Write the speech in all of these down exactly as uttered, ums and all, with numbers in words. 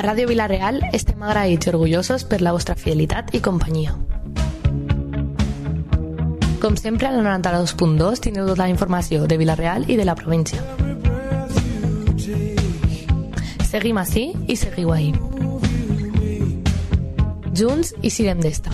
Ràdio Vila-real estem agraïts i orgullosos per la vostra fidelitat i companyia. Com sempre, a la noranta-dos punt dos tindreu tota la informació de Vila-real i de la província. Seguim ací i seguiu ahí. Junts i siguem d'esta.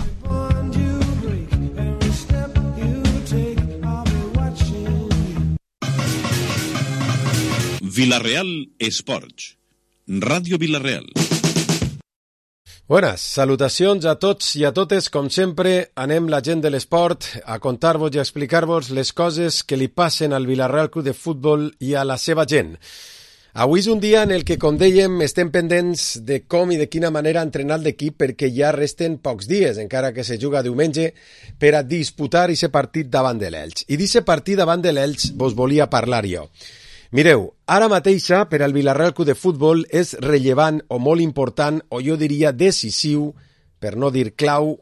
Vila-real Esports. Ràdio Vila-real. Buenas, salutacions a tots i a totes. Com sempre, anem la gent de l'esport a contar-vos i a explicar-vos les coses que li passen al Vila-real Club de Futbol i a la seva gent. Avui és un dia en el que, com dèiem, estem pendents de com i de quina manera entrenar l'equip perquè ja resten pocs dies, encara que se juga diumenge, per a disputar aquest partit davant de l'Elx. I d'aquest partit davant de l'Elx vos volia parlar jo. Mireu, ara mateixa per al Vila-real Club de Futbol és rellevant o molt important, o jo diria decisiu, per no dir clau,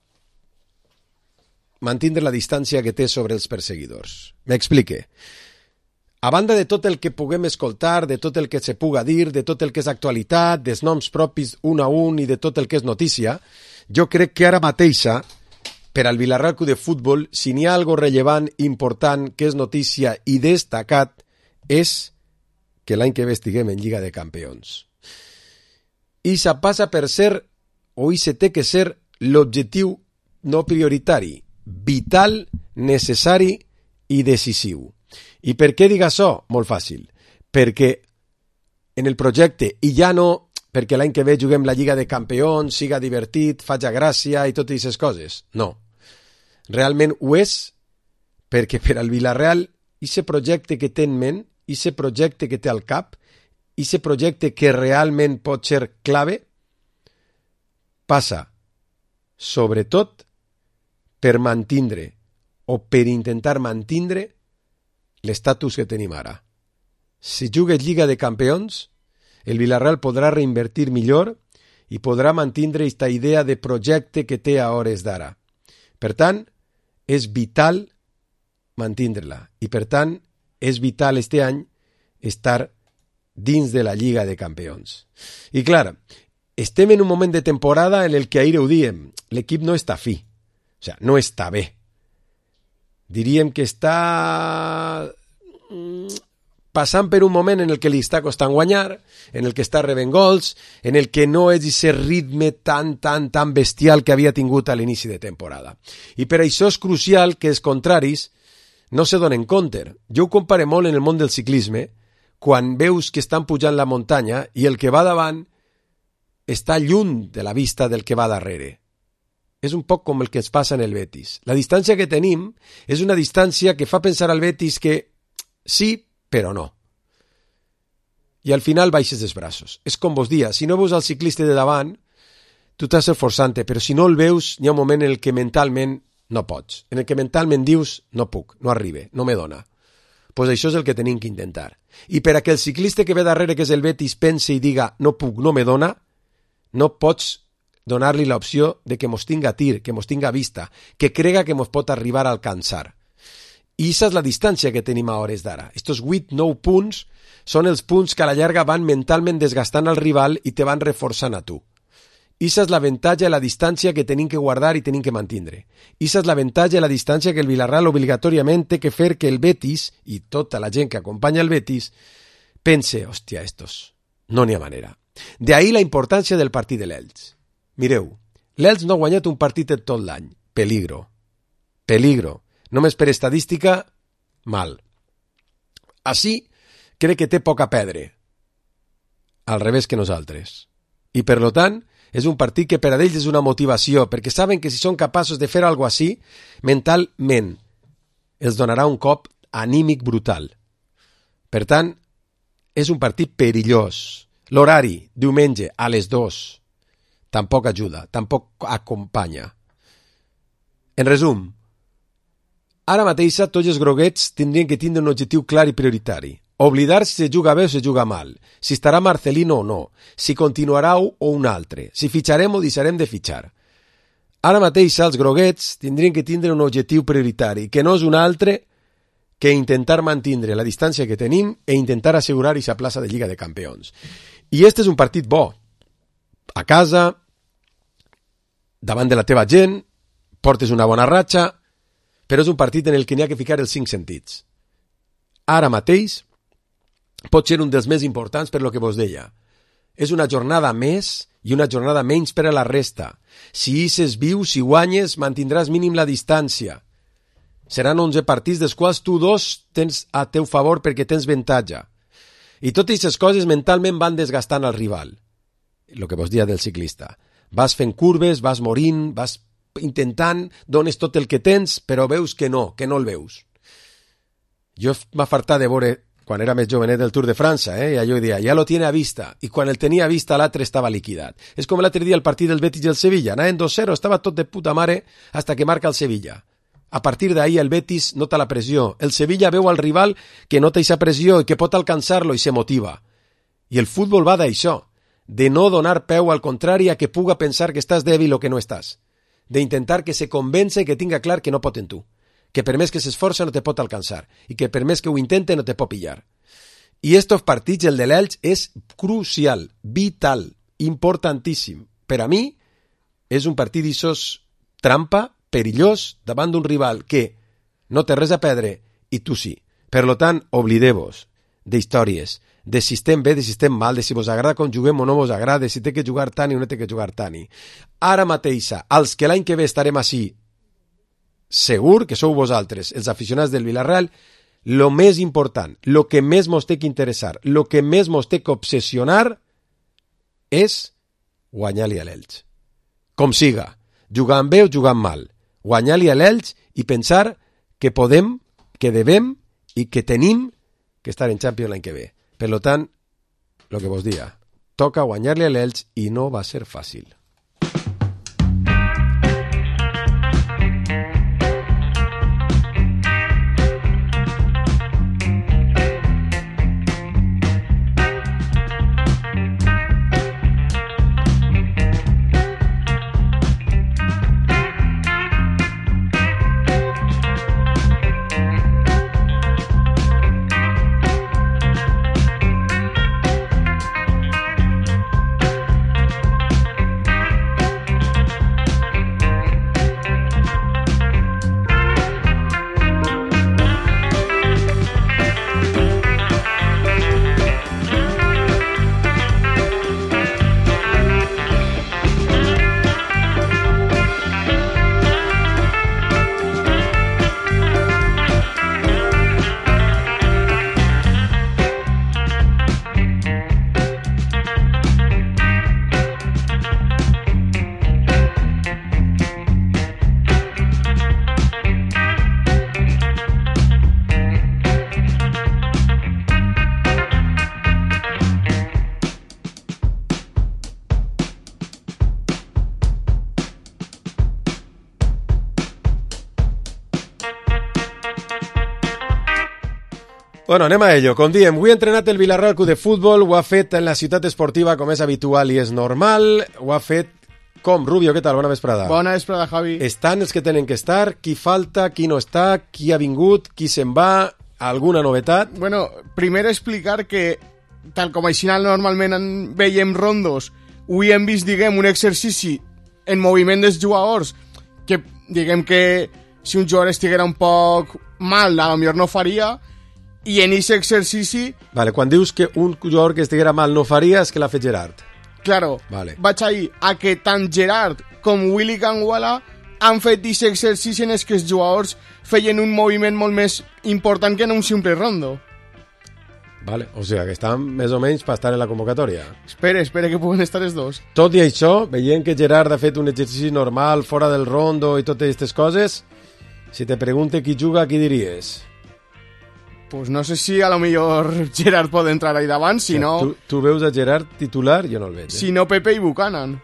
mantindre la distància que té sobre els perseguidors. M'explique. A banda de tot el que puguem escoltar, de tot el que se puga dir, de tot el que és actualitat, dels noms propis un a un i de tot el que és notícia, jo crec que ara mateixa, per al Vila-real Club de Futbol, si n'hi ha algo rellevant, important, que és notícia i destacat, és que l'any que ve estiguem en Lliga de Campions. I se passa per ser, o i se té que ser, l'objectiu no prioritari, vital, necessari i decisiu. I per què dic això? Molt fàcil. Perquè en el projecte, i ja no perquè l'any que ve juguem la Lliga de Campions, siga divertit, faci gràcia i totes aquestes coses. No. Realment ho és perquè per al Vila-real aquest projecte que té en ment, aquest projecte que té al cap, aquest projecte que realment pot ser clave, passa, sobretot, per mantindre o per intentar mantindre l'estatus que tenim ara. Si jugues Lliga de Campions, el Vila-real podrà reinvertir millor i podrà mantindre aquesta idea de projecte que té a hores d'ara. Per tant, és vital mantindre-la i, per tant, és vital este any estar dins de la Lliga de Campions. I clar, estem en un moment de temporada en el que ahir ho diem, l'equip no està fi, o sigui, no està bé. Diríem que està passant per un moment en el que li està costant guanyar, en el que està rebent gols, en el que no és aquest ritme tan, tan, tan bestial que havia tingut a l'inici de temporada. I per això és crucial que els contraris no se donen compte. Jo ho compare molt en el món del ciclisme, quan veus que estan pujant la muntanya i el que va davant està lluny de la vista del que va darrere. És un poc com el que ens passa en el Betis. La distància que tenim és una distància que fa pensar al Betis que sí, però no. I al final baixes els braços. És com vos dia, si no veus el ciclista de davant, tu t'has esforçant-te, però si no el veus, hi ha un moment en el que mentalment no pots, en el que mentalment dius no puc, no arribe, no me dona. Doncs pues això és el que tenim que intentar. I per a que el ciclista que ve darrere, que és el Betis, pense i diga no puc, no me dona, no pots donar-li l'opció de que mos tinga tir, que mos tinga vista, que crega que mos pot arribar a alcançar. I aquesta és la distància que tenim a hores d'ara. Estos vuit nou punts són els punts que a la llarga van mentalment desgastant al rival i te van reforçant a tu. Issa és l'avantatge i la distància que tenim que guardar i tenim que mantindre. Issa és l'avantatge i la distància que el Vila-real obligatòriament té que fer que el Betis, i tota la gent que acompanya el Betis, pense, hòstia, estos, no n'hi ha manera. De ahí la importància del partit de l'Elx. Mireu, l'Elx no ha guanyat un partit en tot l'any. Peligro. Peligro. Només per estadística, mal. Així, crec que té poc a perdre. Al revés que nosaltres. I per lo tant, és un partit que per a ells és una motivació, perquè saben que si són capaços de fer alguna cosa així, mentalment els donarà un cop anímic brutal. Per tant, és un partit perillós. L'horari, diumenge, a les dues, tampoc ajuda, tampoc acompanya. En resum, ara mateix tots els groguets tindrien que tindre un objectiu clar i prioritari. Oblidar si se juga bé o se juga mal, si estarà Marcelino o no, si continuarà o un altre, si fitxarem o deixarem de fitxar. Ara mateix els groguets tindrien que tindre un objectiu prioritari, que no és un altre que intentar mantindre la distància que tenim e intentar assegurar aquesta plaça de Lliga de Campions. I este és un partit bo. a casa, davant de la teva gent, portes una bona ratxa, però és un partit en el que n'hi ha que ficar els cinc sentits. Ara mateix pot ser un dels més importants per lo que vos deia. És una jornada més i una jornada menys per a la resta. Si ixes viu, si guanyes, mantindràs mínim la distància. Seran onze partits, dels quals tu dos tens a teu favor perquè tens avantatge. I totes aquestes coses mentalment van desgastant al rival. El que vos dia del ciclista. Vas fent curves, vas morint, vas intentant, dones tot el que tens, però veus que no, que no el veus. Jo m'ha fartat de veure, quan era més jovenet del Tour de França, eh? I allò dia, ja lo tiene a vista, i quan el tenia a vista l'altre estava liquidat. És com l'altre dia el partit del Betis i el Sevilla, anaven dos cero, estava tot de puta mare hasta que marca el Sevilla. A partir d'ahí el Betis nota la pressió, el Sevilla veu al rival que nota aquesta pressió i que pot alcançar-lo i se motiva. I el futbol va d'això, de no donar peu al contrari a que puga pensar que estàs dèbil o que no estàs, d'intentar que se convence i que tinga clar que no pot en tu, que per més que s'esforça no te pot alcançar i que per més que ho intente no te pot pillar. I estos partits, el de l'Elx, és crucial, vital, importantíssim. Per a mi és un partit d'ixos trampa, perillós, davant d'un rival que no té res a perdre i tu sí. Per lo tant, oblideu-vos d'històries, de si estem bé, de si estem mal, de si vos agrada com juguem o no vos agrada, de si té que jugar tant o no té que jugar tant. Ara mateixa, als que l'any que ve estarem així, segur que sou vosaltres, els aficionats del Villarreal, lo més important, lo que més mos té que interessar, lo que més mos té que obsessionar és guanyar-li a l'Elx. Com siga, jugant bé o jugant mal, guanyar-li a l'Elx i pensar que podem, que devem i que tenim que estar en Champions l'any que ve. Per tant, el que vos dia, toca guanyar-li a l'Elx i no va ser fàcil. Bueno, anem a ello. Com diem, avui ha entrenat el Villarreal Club de Futbol, ho ha fet en la ciutat esportiva com és habitual i és normal, ho ha fet com? Rubio, què tal? Bona vesprada. Bona vesprada, Javi. Estan els que tenen que estar, qui falta, qui no està, qui ha vingut, qui se'n va, alguna novetat? Bueno, primer explicar que, tal com així normalment en veiem rondos, avui hem vist, diguem, un exercici en moviment dels jugadors, que, diguem que si un jugador estiguera un poc mal, a lo millor no faria, i en aquest exercici... Vale, quan dius que un jugador que estiguera mal no faria, és que l'ha fet Gerard. Claro, vale. Vaig ahir a que tant Gerard com Willy Canguala han fet aquest exercici en els que els jugadors feien un moviment molt més important que en un simple rondo. Vale, o sigui que estan més o menys per estar en la convocatòria. Espera, espera que puguen estar els dos. Tot i això, veient que Gerard ha fet un exercici normal, fora del rondo i totes aquestes coses, si te pregunte qui juga, qui diries? Pues no sé si a lo millor Gerard pot entrar ahí davant, si no... Tu, tu veus a Gerard titular? Jo no el veig. Eh? Si no, Pepe i Buchanan.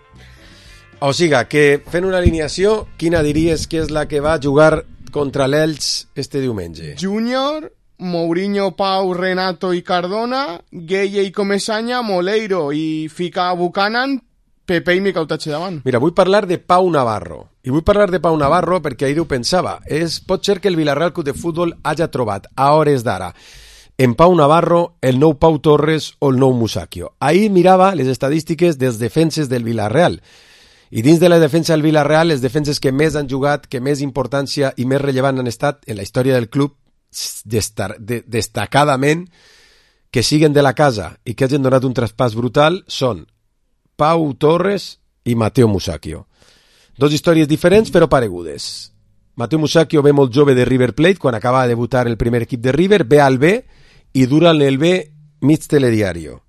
O sigui, que fent una alineació, quina diries que és la que va jugar contra l'Elx este diumenge? Júnior, Mourinho, Pau, Renato i Cardona, Gueye i Comesaña, Moleiro i fica Buchanan, Pepe i Micautache davant. Mira, vull parlar de Pau Navarro. I vull parlar de Pau Navarro perquè ahir ho pensava. És, pot ser que el Villarreal Club de Futbol hagi trobat, a hores d'ara, en Pau Navarro, el nou Pau Torres o el nou Musacchio. Ahir mirava les estadístiques dels defenses del Villarreal. I dins de la defensa del Villarreal, les defenses que més han jugat, que més importància i més rellevant han estat en la història del club, destar, de, destacadament, que siguen de la casa i que hagin donat un traspàs brutal, són Pau Torres i Mateo Musacchio. Dos històries diferents però paregudes. Mateo Musacchio ve molt jove de River Plate, quan acaba de debutar en el primer equip de River, ve al B i dura en el B mig telediario.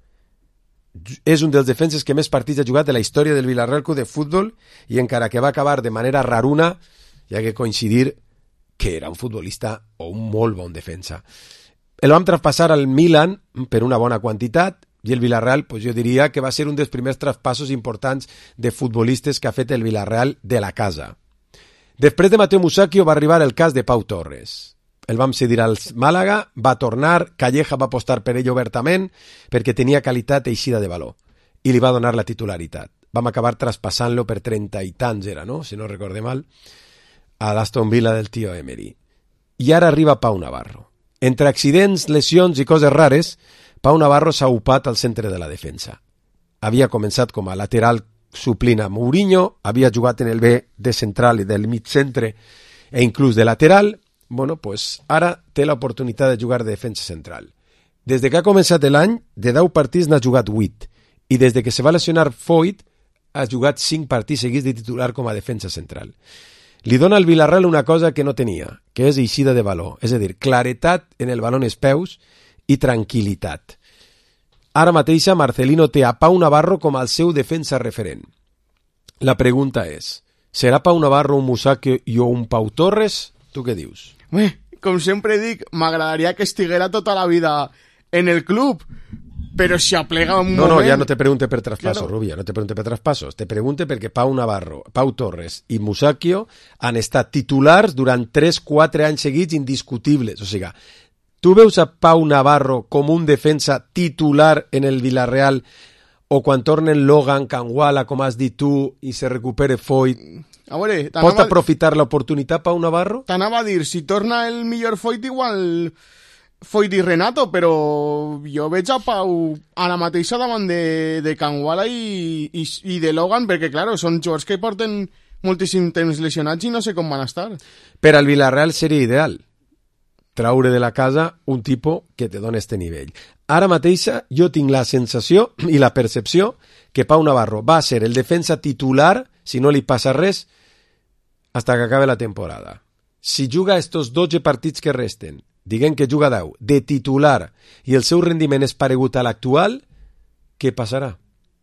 És un dels defenses que més partits ha jugat de la història del Villarreal Club de Futbol i encara que va acabar de manera raruna, hi ha que coincidir que era un futbolista o un molt bon defensa. El vam traspassar al Milan per una bona quantitat i el Villarreal, pues jo diria que va ser un dels primers traspassos importants de futbolistes que ha fet el Villarreal de la casa. Després de Mateo Musacchio va arribar el cas de Pau Torres. El vam cedir al Màlaga, va tornar, Calleja va apostar per ell obertament perquè tenia qualitat eixida de valor i li va donar la titularitat. Vam acabar traspassant-lo per trenta i tants, era, no? Si no recorde mal, a l'Aston Villa del tio Emery. I ara arriba Pau Navarro. Entre accidents, lesions i coses rares, Pau Navarro s'ha upat al centre de la defensa. Havia començat com a lateral suplint a Mourinho, havia jugat en el B de central i del mig centre e inclús de lateral. Bueno, pues ara té l'oportunitat de jugar de defensa central. Des de que ha començat l'any, de deu partits n'ha jugat vuit i des de que se va lesionar Foyt ha jugat cinc partits seguits de titular com a defensa central. Li dona al Villarreal una cosa que no tenia, que és eixida de valor, és a dir, claretat en el baló en els peus i tranquil·litat. Ara mateixa Marcelino té a Pau Navarro com el seu defensa referent. La pregunta és, serà Pau Navarro un Musacchio i o un Pau Torres? Tu què dius? Bé, com sempre dic, m'agradaria que estiguera tota la vida en el club, però si aplega un no, moment... No, ja no te pregunte per traspasos, claro. Rubia, no te pregunte per traspasos. Te pregunte perquè Pau Navarro, Pau Torres i Musacchio han estat titulars durant tres quatre anys seguits indiscutibles. O sigui, tu veus a Pau Navarro com un defensa titular en el Villarreal o quan tornen Logan, Kangwala, com has dit tu, i se recupere Foyt... A veure, pot aprofitar l'oportunitat Pau Navarro? T'anava a dir, si torna el millor Foyt, igual Foyt i Renato, però jo veig a Pau a la mateixa davant de, de Kangwala i, i, i de Logan, perquè, claro, són jugadors que porten moltíssim temps lesionats i no sé com van estar. Per al Villarreal seria ideal traure de la casa un tipus que te doni este nivell. Ara mateixa jo tinc la sensació i la percepció que Pau Navarro va ser el defensa titular, si no li passa res, hasta que acabe la temporada. Si juga estos dotze partits que resten, diguem que juga deu, de titular, i el seu rendiment és paregut a l'actual, què passarà?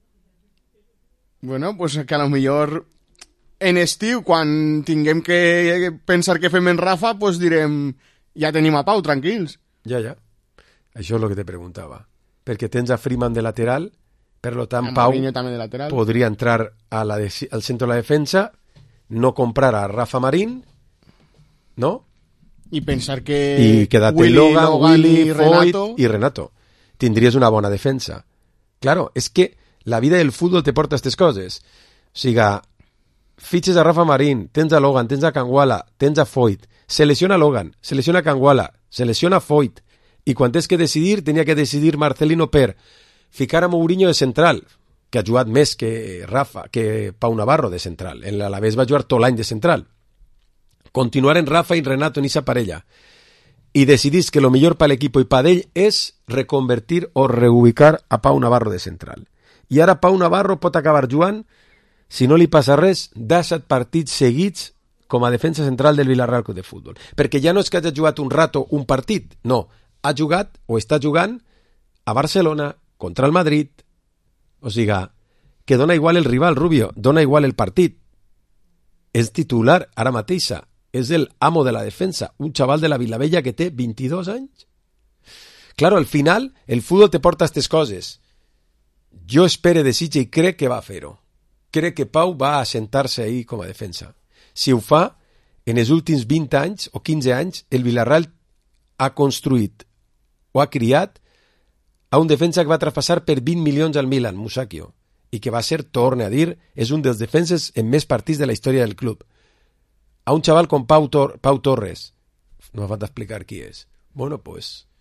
Bueno, pues que a lo millor en estiu, quan tinguem que pensar que fem en Rafa, pues direm, ja tenim a Pau, tranquils. Ja, ja. Això és el que te preguntava. Perquè tens a Freeman de lateral, per lo tant, Pau també de lateral. podria entrar a la de, al centre de la defensa, no comprar a Rafa Marín, ¿no? I pensar que I quedar-te Willy, Logan, Logan Willy, i Foyt Renato... i Renato. Tindries una bona defensa. Claro, és que la vida del futbol te porta a aquestes coses. O sigui, fitxes a Rafa Marín, tens a Logan, tens a Kangwala, tens a Foyt, se lesiona Logan, se lesiona Kangwala, se lesiona Foyt, i quan tens que decidir, tenia que decidir Marcelino per ficar a Mourinho de central, que ha jugat més que Rafa, que Pau Navarro de central. En l'Alavés va jugar tot l'any de central. Continuar en Rafa i Renato en esa parella. I decidís que lo millor per l'equip i per ell és reconvertir o reubicar a Pau Navarro de central. I ara Pau Navarro pot acabar jugant, si no li passa res, disset partits seguits com a defensa central del Villarreal Club de Futbol. Perquè ja no és que hagi jugat un rato un partit, no. Ha jugat o està jugant a Barcelona contra el Madrid. O sigui, que dona igual el rival, Rubio, dona igual el partit. És titular ara mateixa. És el amo de la defensa. Un xaval de la Vilavella que té vint-i-dos anys. Claro, al final, el futbol te porta a aquestes coses. Jo espero, desitge i crec que va fer-ho. Crec que Pau va assentar-se ahí com a defensa. Si ho fa, en els últims vint anys o quinze anys, el Villarreal ha construït o ha criat a un defensa que va traspassar per vint milions al Milan, Musacchio, i que va ser, torne a dir, és un dels defenses en més partits de la història del club. A un xaval com Pau, Tor Pau Torres, no m'ha falta explicar qui és. Bueno, pues,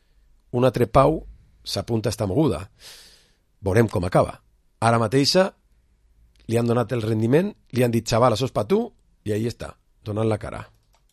un altre Pau s'apunta a esta moguda. Veurem com acaba. Ara mateixa li han donat el rendiment, li han dit, xaval, això és pa tu, i ahí està, donant la cara.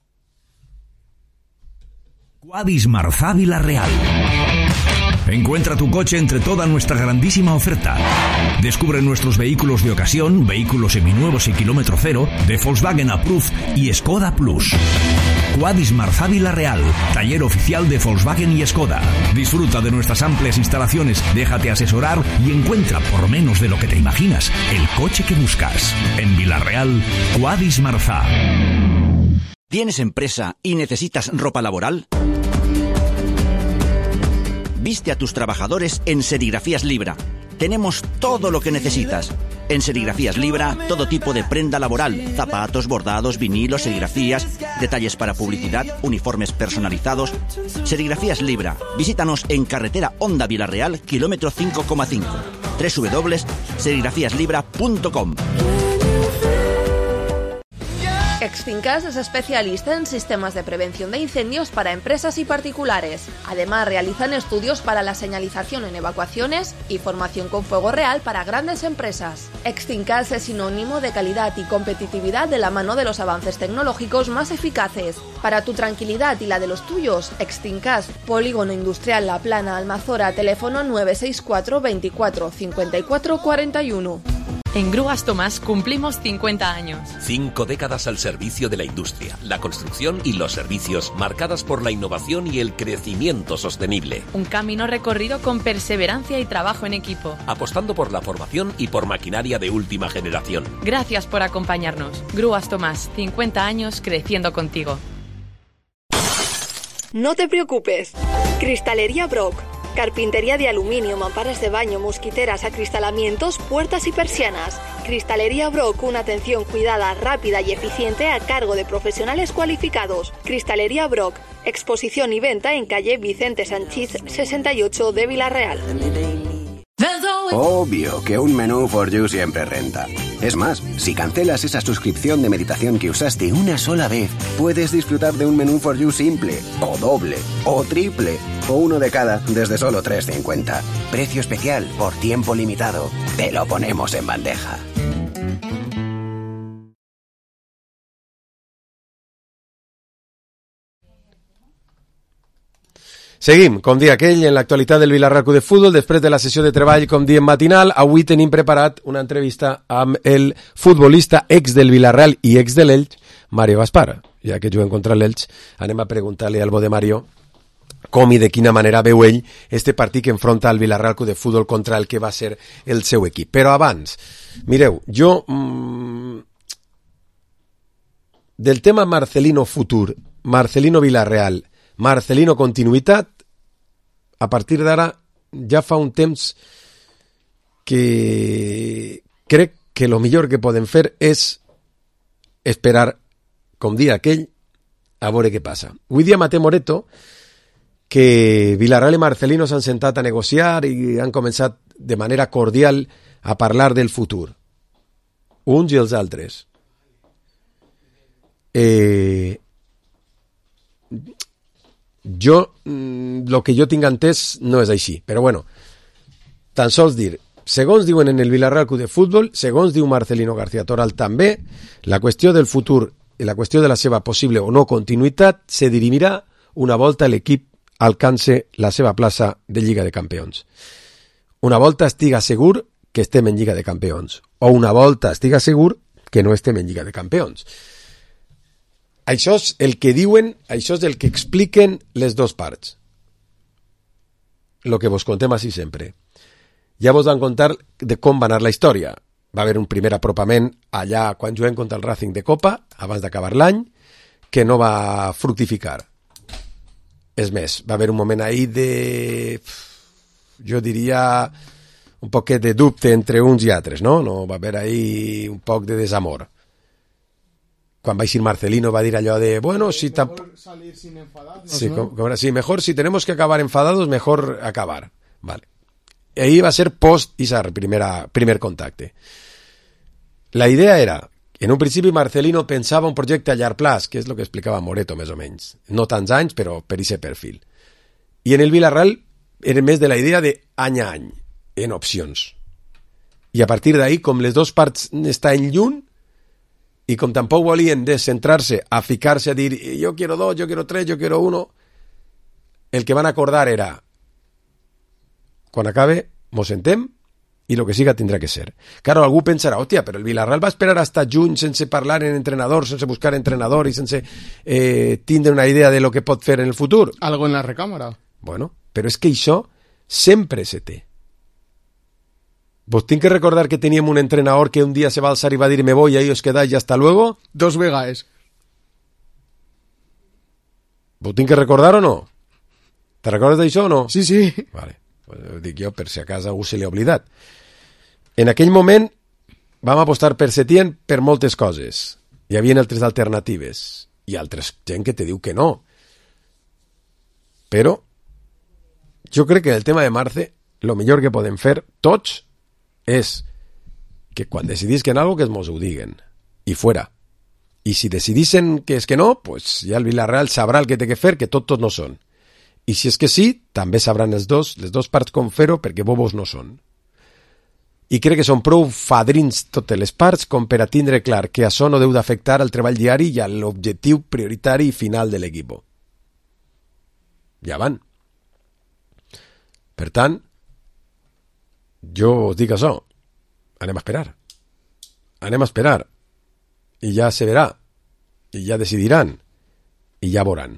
Quadis Marzá Vila-real. Encuentra tu coche entre toda nuestra grandísima oferta. Descubre nuestros vehículos de ocasión, vehículos seminuevos y kilómetro cero, de Volkswagen Approved y Skoda Plus. Quadis Marzá Vila-real, taller oficial de Volkswagen y Skoda. Disfruta de nuestras amplias instalaciones, déjate asesorar y encuentra, por menos de lo que te imaginas, el coche que buscas. En Vila-real, Quadis Marzá. ¿Tienes empresa y necesitas ropa laboral? Viste a tus trabajadores en Serigrafías Libra. Tenemos todo lo que necesitas. En Serigrafías Libra, todo tipo de prenda laboral, zapatos, bordados, vinilos, serigrafías, detalles para publicidad, uniformes personalizados. Serigrafías Libra. Visítanos en carretera Honda Vila-real, kilómetro cinco coma cinco. doble u doble u doble u punto serigrafías libra punto com. Extinkas es especialista en sistemas de prevención de incendios para empresas y particulares. Además, realizan estudios para la señalización en evacuaciones y formación con fuego real para grandes empresas. Extinkas es sinónimo de calidad y competitividad de la mano de los avances tecnológicos más eficaces. Para tu tranquilidad y la de los tuyos, Extinkas, Polígono Industrial La Plana, Almazora, teléfono nueve seis cuatro veinticuatro cincuenta y cuatro cuarenta y uno. En Grúas Tomás cumplimos cincuenta años. Cinco décadas al servicio de la industria, la construcción y los servicios, marcadas por la innovación y el crecimiento sostenible. Un camino recorrido con perseverancia y trabajo en equipo. Apostando por la formación y por maquinaria de última generación. Gracias por acompañarnos. Grúas Tomás, cincuenta años creciendo contigo. No te preocupes. Cristalería Brock. Carpintería de aluminio, mamparas de baño, mosquiteras, acristalamientos, puertas y persianas. Cristalería Brock, una atención cuidada, rápida y eficiente a cargo de profesionales cualificados. Cristalería Brock, exposición y venta en calle Vicente Sanchís sesenta y ocho de Vila-real. Obvio que un menú for you siempre renta. Es más, si cancelas esa suscripción de meditación que usaste una sola vez, puedes disfrutar de un menú for you simple, o doble, o triple, o uno de cada desde solo tres cincuenta. Precio especial por tiempo limitado. Te lo ponemos en bandeja. Seguim, com dia aquell, en l'actualitat del Vila-real Club de Futbol, després de la sessió de treball, com diem matinal. Avui tenim preparat una entrevista amb el futbolista ex del Vila-real i ex de l'Elx, Mario Gaspar. Ja que juguem contra l'Elx, anem a preguntar-li al bo de Mario com i de quina manera veu ell este partit que enfronta el Vila-real Club de Futbol contra el que va ser el seu equip. Però abans, mireu, jo... Mmm, del tema Marcelino futur, Marcelino Vila-real, Marcelino continuïtat, a partir d'ara ja fa un temps que crec que el millor que podem fer és esperar, com dia aquell, a veure què passa. Avui dia Mateu Moreto, que Vila-real i Marcelino s'han sentat a negociar i han començat de manera cordial a parlar del futur. Uns i els altres. Eh... Jo, el que jo tinc entès no és així, però bueno, tan sols dir, segons diuen en el Vila-real Club de Futbol, segons diu Marcelino García Toral també, la qüestió del futur i la qüestió de la seva possible o no continuïtat se dirimirà una volta l'equip alcance la seva plaça de Lliga de Campions. Una volta estiga segur que estem en Lliga de Campions, o una volta estiga segur que no estem en Lliga de Campions. Això és el que diuen, això és el que expliquen les dues parts. Lo que vos contem així sempre. Ja vos van contar de com va anar la història. Va haver un primer apropament allà quan juguem contra el Racing de Copa, abans d'acabar l'any, que no va fructificar. És més, va haver un moment ahí de... jo diria un poquet de dubte entre uns i altres, no? No va haver ahí un poc de desamor. Cuando va a ir Marcelino va a decir allò de, bueno, si... Mejor salir sin enfadarnos, sí, ¿no? como, sí, mejor, si tenemos que acabar enfadados, mejor acabar. Vale. Y ahí va a ser post Isar, primera, primer contacte. La idea era, en un principi Marcelino pensava un projecte a llarg plaç, que és el que explicava Moreto, més o menys. No tants anys, però per aquest perfil. I en el Vila-real eren més de la idea de any a any, en opcions. I a partir d'ahí, com les dues parts estan lluny, i com tampoc volien descentrar-se a ficar-se a dir jo quiero dos, yo quiero tres, yo quiero uno, el que van acordar era quan acabe, mos sentem i el que siga tindrà que ser. Claro, algú pensarà, hòstia, però el Villarreal va esperar hasta juny sense parlar en entrenador, sense buscar entrenador i sense eh, tindre una idea de lo que pot fer en el futur. Algo en la recàmera. Bueno, però és que això sempre se té. Vos tinc que recordar que teníem un entrenador que un día se va a alzar y va a decir me voy y ahí os quedáis y hasta luego. Dos vegades. Vos tinc que recordar o no? Te recordes d'això o no? Sí, sí. Vale. Pues ho dic jo per si a casa algú se li ha oblidat. En aquell moment vam apostar per Setién per moltes coses. Hi havia altres alternatives i altres gent que te diu que no. Però jo crec que el tema de Marce, lo millor que podem fer tots és que quan decidisquen algo que mos ho diguen i fuera. I si decidissin que és que no, pues ja el Villarreal sabrà el que té que fer, que tot tot no són. I si és que sí, també sabran els dos, les dues parts com fer-ho, perquè bobos no són. I crec que són prou fadrins totes les parts com per a tindre clar que això no deu d'afectar al treball diari i a l'objectiu prioritari i final de l'equip. Ja van. Per tant, jo us dic això, anem a esperar, anem a esperar, i ja se verà, i ja decidiran, i ja veuran.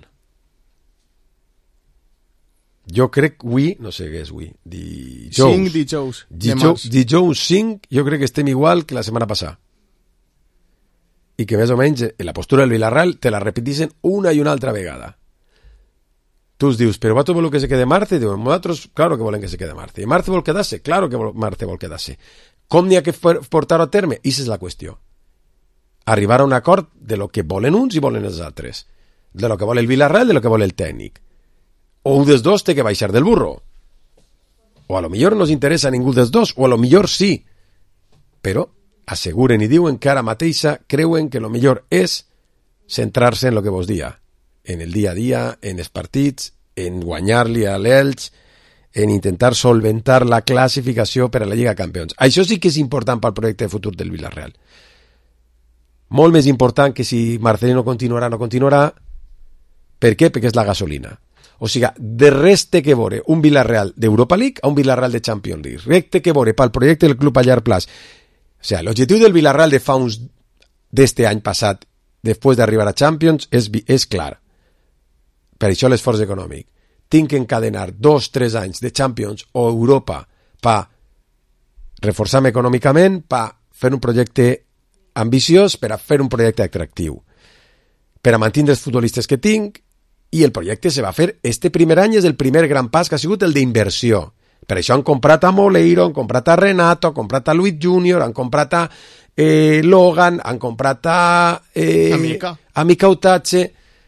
Jo crec avui, no sé què és avui, dijous, cinc dijous, dijous, dijous cinc, jo crec que estem igual que la setmana passada. I que més o menys la postura del Villarreal te la repeteixen una i una altra vegada. Tu us dius, però vosaltres voleu que se quede Marce? Diuen, nosaltres, claro que volem que se quede Marce. I Marce vol quedar-se? Claro que Marce vol quedar-se. Com n'hi ha que portar-ho a terme? Issa és la qüestió. Arribar a un acord de lo que volen uns i volen els altres. De lo que vol el Villarreal, de lo que vol el tècnic. O un dels dos té que baixar del burro. O a lo millor no els interessa a ningú dels dos, o a lo millor sí. Però asseguren i diuen que ara mateixa creuen que lo millor és centrar-se en lo que vos dia. En el dia a dia, en els partits, en guanyar-li a l'Elx, en intentar solventar la classificació per a la Lliga de Campions. Això sí que és important pel projecte de futur del Villarreal. Molt més important que si Marcelino continuarà o no continuarà. Per què? Perquè és la gasolina. O sigui, de res té que veure un Villarreal d'Europa League a un Villarreal de Champions League. Res té que veure pel projecte del club a llarg plaç. O sigui, l'objectiu del Villarreal de fa uns d'este any passat, després d'arribar a Champions, és, és clar. Per això l'esforç econòmic. Tinc que encadenar dos, tres anys de Champions o Europa per reforçar-me econòmicament, per fer un projecte ambiciós, per a fer un projecte atractiu, per a mantenir els futbolistes que tinc, i el projecte se va fer. Este primer any és el primer gran pas que ha sigut el d'inversió. Per això han comprat a Moleiro, han comprat a Renato, han comprat a Luis Junior, han comprat a eh, Logan, han comprat a eh, Amica. a Mika Utache.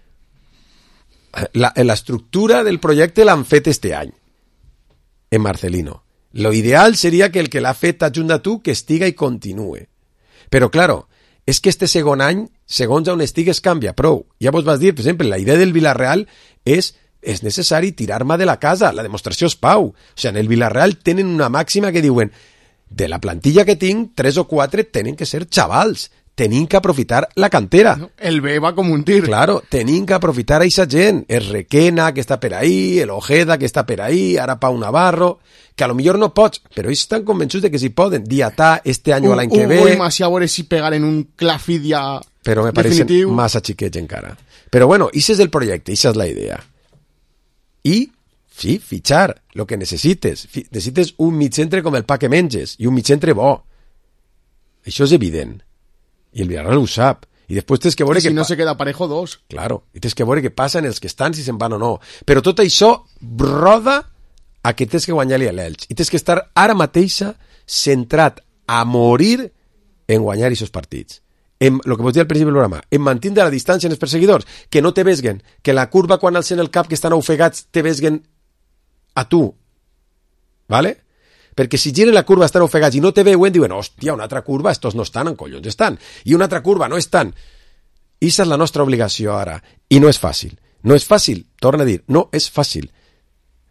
La, la estructura del projecte l'han fet este any en Marcelino. Lo ideal seria que el que l'ha fet adjunt a tu que estiga i continue. Però, claro, és que este segon any, segons on estigues, canvia prou. Ja vos vas dir, per exemple, la idea del Villarreal és és necessari tirar-me de la casa, la demostració és pau. O sigui, en el Villarreal tenen una màxima que diuen de la plantilla que tinc, tres o quatre tenen que ser xavals. Tenim que aprofitar la cantera. El B va com un tir. Claro, tenim que aprofitar a aquesta gent. El Requena, que està per ahí, el Ojeda, que està per ahí, ara Pau Navarro, que a lo millor no pots, però ells estan convençuts de que si poden diatar este any o l'any que ve. Un gol más i a veure si pegaren un clafid ja però me pareixen massa xiquets encara. Però bueno, això és el projecte, això és la idea. I, sí, fitxar lo que necessites. Necessites un mitjentre com el pa que menges, i un mitjentre bo. Això és evident. I el Villarreal ho sap. I després tens que veure... I si que no pa... se queda parejo, dos. Claro. I tens que veure què passa en els que estan, si se'n van o no. Però tot això roda a que tens que guanyar-li a l'Elx. I tens que estar ara mateixa centrat a morir en guanyar aquests partits. En el que vos dir al principi del programa, en mantindre la distància en els perseguidors, que no te vesguen, que la curva quan alcen el cap que estan ofegats te vesguen a tu. Vale? Perquè si giren la curva estan ofegats i no te veuen, diuen, hòstia, una altra curva, estos no estan, en collons estan. I una altra curva, no estan. Issa és la nostra obligació ara. I no és fàcil. No és fàcil, torna a dir, no és fàcil.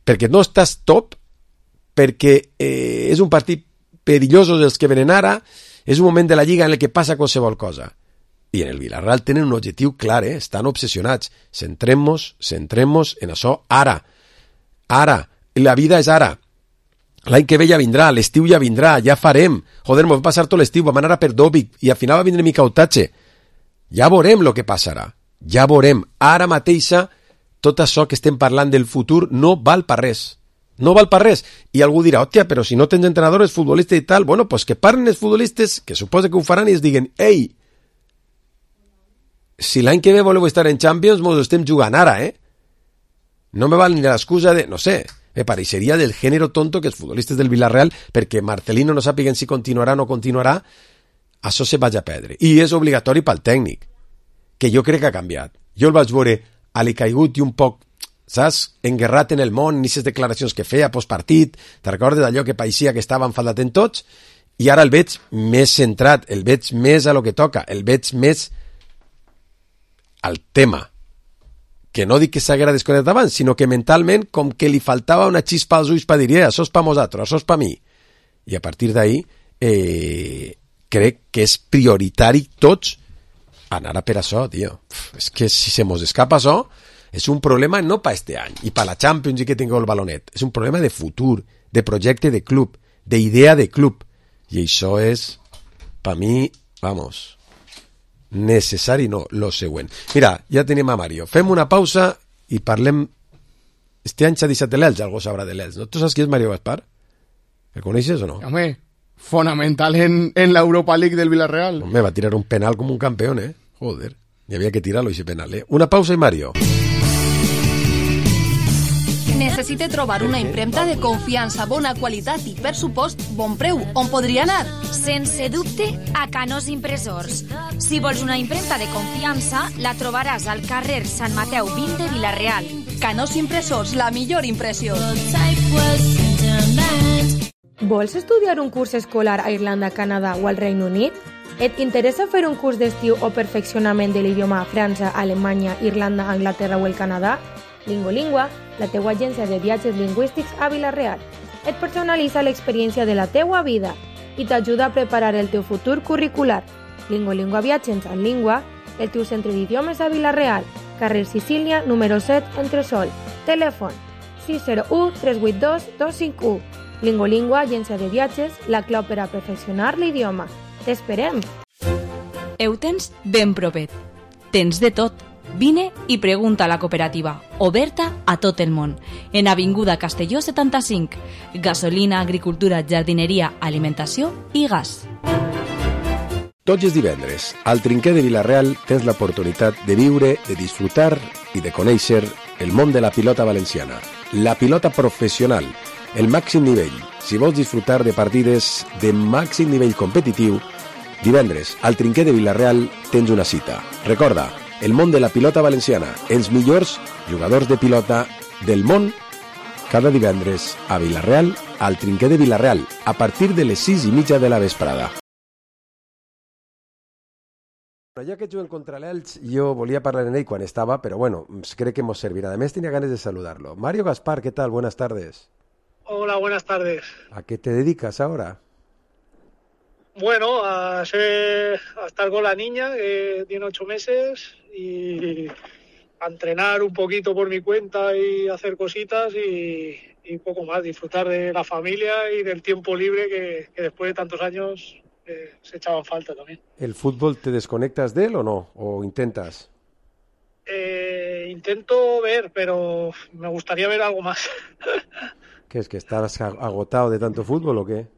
perquè no estàs top, perquè eh, és un partit perillós dels que venen ara, és un moment de la Lliga en el que passa qualsevol cosa. I en el Villarreal tenen un objectiu clar, eh? Estan obsessionats. Centrem-nos, centrem-nos en això ara. Ara. La vida és ara. L'any que ve ja vindrà, l'estiu ja vindrà, ja farem. Joder, m'ho vam passar tot l'estiu, vam anar a Perdovic i al final va vindre Micautatge. Ja veurem el que passarà. Ja veurem. Ara mateixa, tot això que estem parlant del futur no val per res. No val per res. I algú dirà, hòstia, però si no tens entrenadors, futbolistes i tal, bueno, pues que parlen els futbolistes, que suposa que ho faran i es diguen, ei, si l'any que ve voleu estar en Champions, mos estem jugant ara, eh? No me val ni l'excusa de, no sé, me pareixeria del gènere tonto que els futbolistes del Villarreal, perquè Marcelino no sàpiguen si continuarà o no continuarà, això se vaig a perdre. I és obligatori pel tècnic, que jo crec que ha canviat. Jo el vaig veure alicaigut i un poc, saps, enguerrat en el món, en aquestes declaracions que feia postpartit, te recordes d'allò que pareixia que estava enfadat en tots, i ara el veig més centrat, el veig més a lo que toca, el veig més al tema, que no dic que s'haguera desconnectat abans, sinó que mentalment com que li faltava una xispa als ulls per dir, eh, això és per nosaltres, això és per mi. I a partir d'ahí eh, crec que és prioritari tots anar a per això, tio. És que si se mos escapa això, és un problema no per este any, i per la Champions i que tingueu el balonet, és un problema de futur, de projecte de club, d'idea de club, i això és, per mi, vamos, necessari no, lo següent. Mira, ja tenim a Mario. Fem una pausa i parlem... Este any s'ha deixat de l'Elx, algú sabrà de l'Elx, no? Tu saps qui és Mario Gaspar? El coneixes o no? Home, fonamental en, en l'Europa League del Villarreal. Home, va tirar un penal com un campeón, eh? Joder, hi havia que tirar-lo, ese penal, eh? Una pausa i Mario. Necessite trobar una impremta de confiança, bona qualitat i, per supost, bon preu. On podria anar? Sense dubte, a Canós Impressors. Si vols una impremta de confiança, la trobaràs al carrer Sant Mateu vint de Vila-real. Canós Impressors, la millor impressió. Vols estudiar un curs escolar a Irlanda, Canadà o al Regne Unit? Et interessa fer un curs d'estiu o perfeccionament de l'idioma a França, Alemanya, Irlanda, Anglaterra o el Canadà? Lingolingua, la teua agència de viatges lingüístics a Vila-real. Et personalitza l'experiència de la teua vida i t'ajuda a preparar el teu futur curricular. Lingolingua Viatges en Língua, el teu centre d'idiomes a Vila-real, carrer Sicília, número set, Entresol. Telèfon sis zero u tres vuit dos dos cinc u. Lingolingua, agència de viatges, la clau per a perfeccionar l'idioma. T'esperem! Ho tens ben propet. Tens de tot. Vine i pregunta a la cooperativa, oberta a tot el món, en Avinguda Castelló setanta-cinc. Gasolina, agricultura, jardineria, alimentació i gas. Tots els divendres, al Trinquer de Vila-real tens l'oportunitat de viure, de disfrutar i de conèixer el món de la pilota valenciana. La pilota professional, el màxim nivell. Si vols disfrutar de partides de màxim nivell competitiu, divendres, al Trinquer de Vila-real tens una cita. Recorda, el món de la pilota valenciana, els millors jugadors de pilota del món, cada divendres a Vila-real, al Trinquer de Vila-real, a partir de les sis i mitja de la vesprada. Ja que juguen contra l'Elx, jo volia parlar en ell quan estava, però bueno, crec que ens servirà. A més, tenía ganas de saludarlo. Mario Gaspar, ¿qué tal? Buenas tardes. Hola, buenas tardes. ¿A qué te dedicas ahora? Bueno, a, ser, a estar con la niña, que tiene ocho meses, y a entrenar un poquito por mi cuenta y hacer cositas y, y poco más, disfrutar de la familia y del tiempo libre que, que después de tantos años eh, se echaban falta también. ¿El fútbol te desconectas de él o no? ¿O intentas? Eh, intento ver, pero me gustaría ver algo más. ¿Qué es, que estás agotado de tanto fútbol o qué?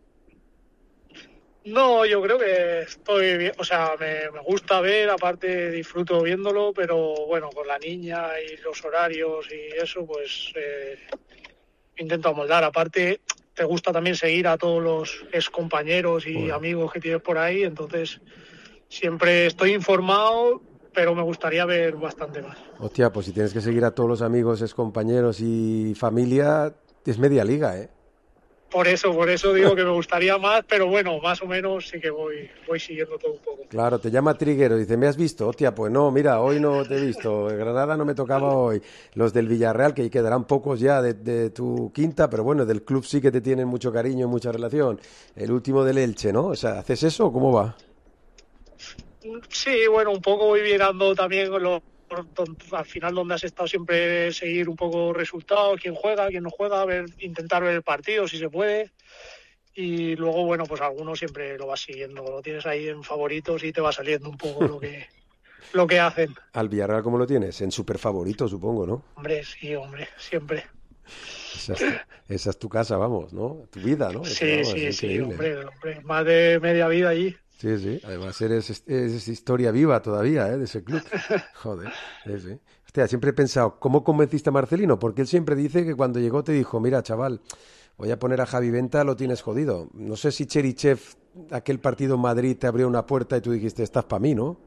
No, yo creo que estoy bien, o sea, me, me gusta ver, aparte disfruto viéndolo, pero bueno, con la niña y los horarios y eso, pues eh, intento amoldar. Aparte, te gusta también seguir a todos los excompañeros y bueno, amigos que tienes por ahí, entonces siempre estoy informado, pero me gustaría ver bastante más. Hostia, pues si tienes que seguir a todos los amigos, excompañeros y familia, es media liga, ¿eh? Por eso, por eso digo que me gustaría más, pero bueno, más o menos sí que voy, voy siguiendo todo un poco. Claro, te llama Triguero, dice, ¿me has visto? Hostia, pues no, mira, hoy no te he visto, el Granada no me tocaba hoy. Los del Villarreal, que quedarán pocos ya de, de tu quinta, pero bueno, del club sí que te tienen mucho cariño y mucha relación. El último del Elche, ¿no? O sea, ¿haces eso o cómo va? Sí, bueno, un poco voy mirando también lo, al final donde has estado siempre seguir un poco resultados, quién juega, quién no juega, ver, intentar ver el partido si se puede. Y luego, bueno, pues algunos siempre lo vas siguiendo, lo tienes ahí en favoritos y te va saliendo un poco lo que lo que hacen. ¿Al Villarreal cómo lo tienes? En super favorito, supongo, ¿no? Hombre, sí, hombre, siempre. Esa es, esa es tu casa, vamos, ¿no? Tu vida, ¿no? Sí, vamos, sí, es sí, increíble. hombre, hombre, más de media vida allí. Sí, sí, además eres, eres historia viva todavía, ¿eh? De ese club. Joder, sí, sí. Hostia, siempre he pensado, ¿cómo convenciste a Marcelino? Porque él siempre dice que cuando llegó te dijo, mira, chaval, voy a poner a Javi Venta, lo tienes jodido. No sé si Cherichev, aquel partido en Madrid, te abrió una puerta y tú dijiste, estás para mí, ¿no?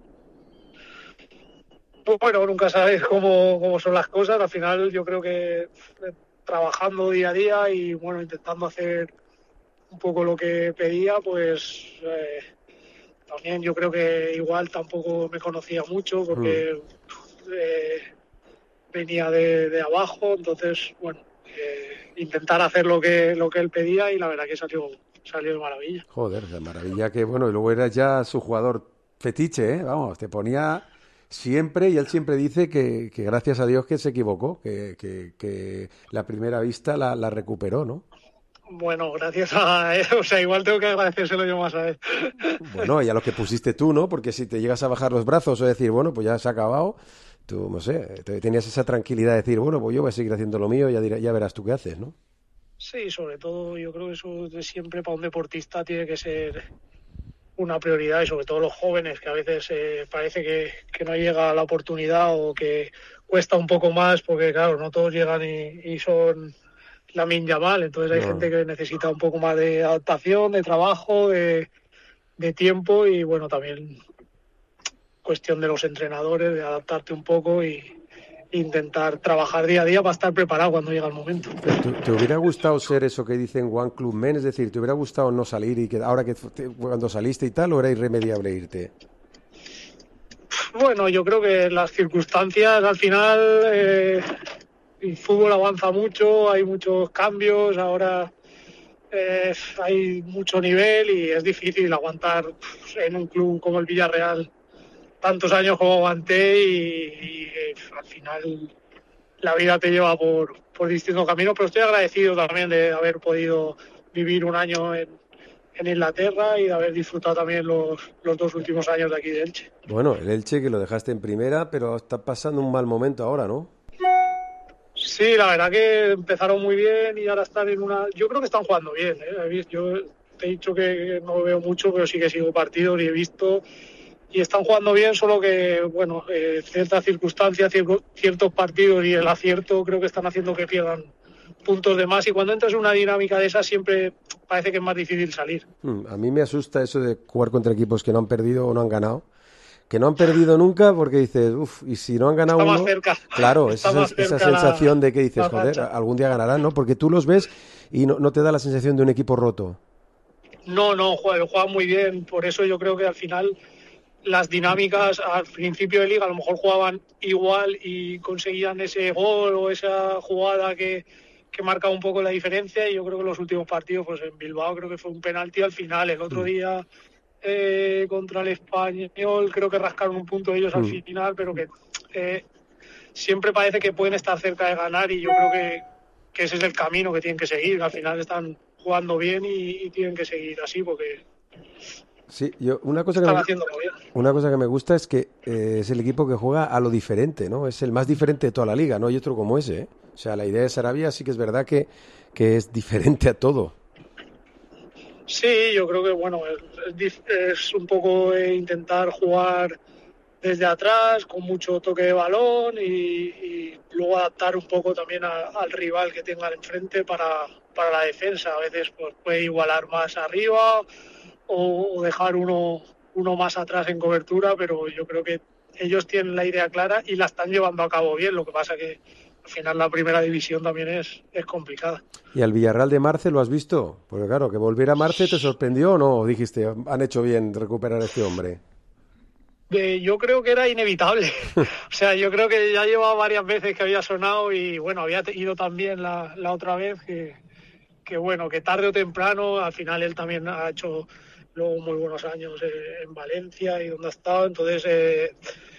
Pues bueno, nunca sabes cómo, cómo son las cosas. Al final yo creo que eh, trabajando día a día y bueno, intentando hacer un poco lo que pedía, pues eh, también yo creo que igual tampoco me conocía mucho porque mm. eh, venía de, de abajo, entonces bueno, eh, intentar hacer lo que lo que él pedía y la verdad que salió salió de maravilla. Joder, de maravilla que bueno, y luego eras ya su jugador fetiche, ¿eh? Vamos, te ponía siempre, y él siempre dice que, que gracias a Dios que se equivocó, que, que, que la primera vista la, la recuperó, ¿no? Bueno, gracias a él, o sea, igual tengo que agradecérselo yo más a él. Bueno, y a lo que pusiste tú, ¿no? Porque si te llegas a bajar los brazos o decir, bueno, pues ya se ha acabado, tú, no sé, tenías esa tranquilidad de decir, bueno, pues yo voy a seguir haciendo lo mío, ya, dirá, ya verás tú qué haces, ¿no? Sí, sobre todo yo creo que eso de siempre para un deportista tiene que ser una prioridad, y sobre todo los jóvenes, que a veces eh, parece que, que no llega la oportunidad o que cuesta un poco más, porque claro, no todos llegan y, y son Lamine Yamal, entonces hay no. gente que necesita un poco más de adaptación, de trabajo, de, de tiempo, y bueno, también cuestión de los entrenadores, de adaptarte un poco y intentar trabajar día a día para estar preparado cuando llega el momento. ¿Te, te hubiera gustado ser eso que dicen One Club Men? Es decir, ¿te hubiera gustado no salir y que ahora que te, cuando saliste y tal, o era irremediable irte? Bueno, yo creo que las circunstancias al final, eh, el fútbol avanza mucho, hay muchos cambios, ahora eh, hay mucho nivel y es difícil aguantar en un club como el Villarreal tantos años como aguanté y, y eh, al final la vida te lleva por, por distintos caminos, pero estoy agradecido también de haber podido vivir un año en, en Inglaterra y de haber disfrutado también los, los dos últimos años de aquí de Elche. Bueno, el Elche que lo dejaste en primera, pero está pasando un mal momento ahora, ¿no? Sí, la verdad que empezaron muy bien y ahora están en una... Yo creo que están jugando bien, ¿eh? Yo te he dicho que no veo mucho, pero sí que sigo partidos y he visto... Y están jugando bien, solo que, bueno, eh, ciertas circunstancias, ciertos partidos y el acierto creo que están haciendo que pierdan puntos de más. Y cuando entras en una dinámica de esas siempre parece que es más difícil salir. Mm, a mí me asusta eso de jugar contra equipos que no han perdido o no han ganado. Que no han perdido nunca porque dices, uff, y si no han ganado Está uno... más cerca. Claro, Está esa, más esa cerca sensación la, de que dices, joder, algún día ganarán, ¿no? Porque tú los ves y no, no te da la sensación de un equipo roto. No, no, juegan, juegan muy bien. Por eso yo creo que al final... Las dinámicas al principio de liga a lo mejor jugaban igual y conseguían ese gol o esa jugada que, que marca un poco la diferencia, y yo creo que en los últimos partidos, pues en Bilbao creo que fue un penalti al final, el otro día eh, contra el Español creo que rascaron un punto ellos al final, pero que eh, siempre parece que pueden estar cerca de ganar, y yo creo que, que ese es el camino que tienen que seguir. Al final están jugando bien y, y tienen que seguir así, porque sí, yo una cosa que están me, haciéndolo bien. Una cosa que me gusta es que eh, es el equipo que juega a lo diferente, ¿no? Es el más diferente de toda la liga, no hay otro como ese, ¿eh? O sea, la idea de Sarabia sí que es verdad que, que es diferente a todo. Sí, yo creo que bueno, es, es un poco eh, intentar jugar desde atrás, con mucho toque de balón, y, y luego adaptar un poco también a, al rival que tenga enfrente para, para la defensa. A veces pues, puede igualar más arriba o, o dejar uno, uno más atrás en cobertura, pero yo creo que ellos tienen la idea clara y la están llevando a cabo bien. Lo que pasa que al final la primera división también es, es complicada. ¿Y al Villarreal de Marce lo has visto? Porque claro, que volviera Marce, ¿te sorprendió o no? ¿O dijiste, han hecho bien recuperar a este hombre? Eh, yo creo que era inevitable. O sea, yo creo que ya llevaba varias veces que había sonado y bueno, había ido también la, la otra vez que, que bueno, que tarde o temprano, al final él también ha hecho luego muy buenos años eh, en Valencia y donde ha estado, entonces eh,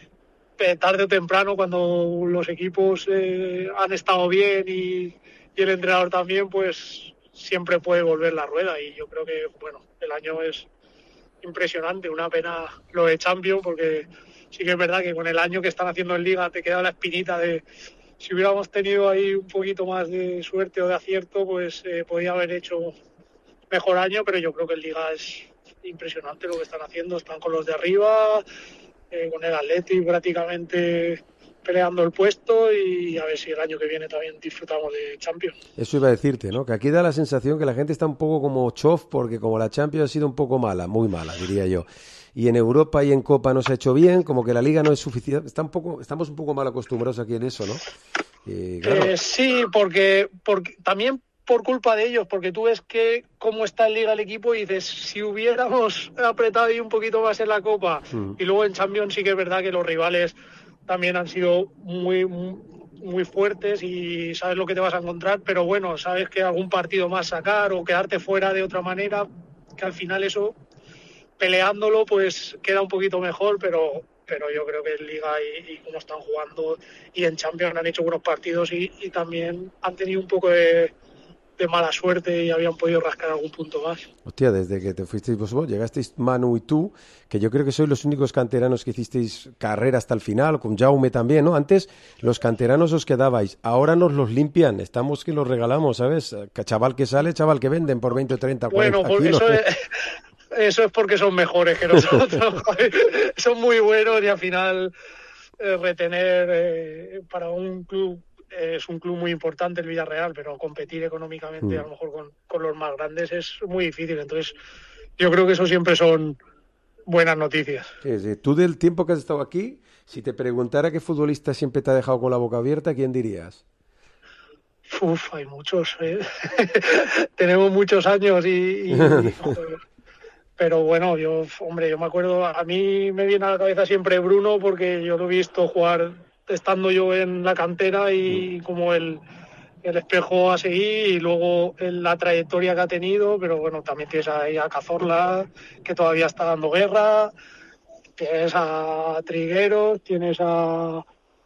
tarde o temprano cuando los equipos eh, han estado bien y, y el entrenador también, pues siempre puede volver la rueda y yo creo que bueno, el año es impresionante, una pena lo de Champions porque sí que es verdad que con el año que están haciendo en Liga te queda la espinita de si hubiéramos tenido ahí un poquito más de suerte o de acierto, pues eh, podía haber hecho mejor año, pero yo creo que en Liga es impresionante lo que están haciendo, están con los de arriba, eh, con el Atleti prácticamente peleando el puesto y a ver si el año que viene también disfrutamos de Champions. Eso iba a decirte, ¿no? Que aquí da la sensación que la gente está un poco como chof porque como la Champions ha sido un poco mala, muy mala, diría yo. Y en Europa y en Copa no se ha hecho bien, como que la Liga no es suficiente, está un poco, estamos un poco mal acostumbrados aquí en eso, ¿no? Y, claro. eh, sí, porque, porque también por culpa de ellos, porque tú ves que cómo está en Liga el equipo y dices, si hubiéramos apretado ahí un poquito más en la Copa mm. y luego en Champions sí que es verdad que los rivales también han sido muy, muy fuertes y sabes lo que te vas a encontrar, pero bueno, sabes que algún partido más sacar o quedarte fuera de otra manera, que al final eso, peleándolo, pues queda un poquito mejor, pero pero yo creo que en Liga y, y cómo están jugando y en Champions han hecho buenos partidos y, y también han tenido un poco de, de mala suerte y habían podido rascar algún punto más. Hostia, desde que te fuisteis vos, llegasteis Manu y tú, que yo creo que sois los únicos canteranos que hicisteis carrera hasta el final, con Jaume también, ¿no? Antes los canteranos os quedabais, ahora nos los limpian, estamos que los regalamos, ¿sabes? Chaval que sale, chaval que venden por veinte, treinta, cuarenta bueno, kilos. Eso es... Eso es porque son mejores que nosotros. Son muy buenos y al final eh, retener eh, para un club, eh, es un club muy importante el Villarreal, pero competir económicamente mm. a lo mejor con, con los más grandes es muy difícil. Entonces yo creo que eso siempre son buenas noticias. Sí, sí. Tú del tiempo que has estado aquí, si te preguntara qué futbolista siempre te ha dejado con la boca abierta, ¿quién dirías? Uf, hay muchos. ¿eh? Tenemos muchos años y... y Pero bueno, yo, hombre, yo me acuerdo, a mí me viene a la cabeza siempre Bruno porque yo lo he visto jugar estando yo en la cantera y como el, el espejo a seguir y luego la trayectoria que ha tenido, pero bueno, también tienes ahí a Cazorla, que todavía está dando guerra, tienes a Trigueros, tienes a,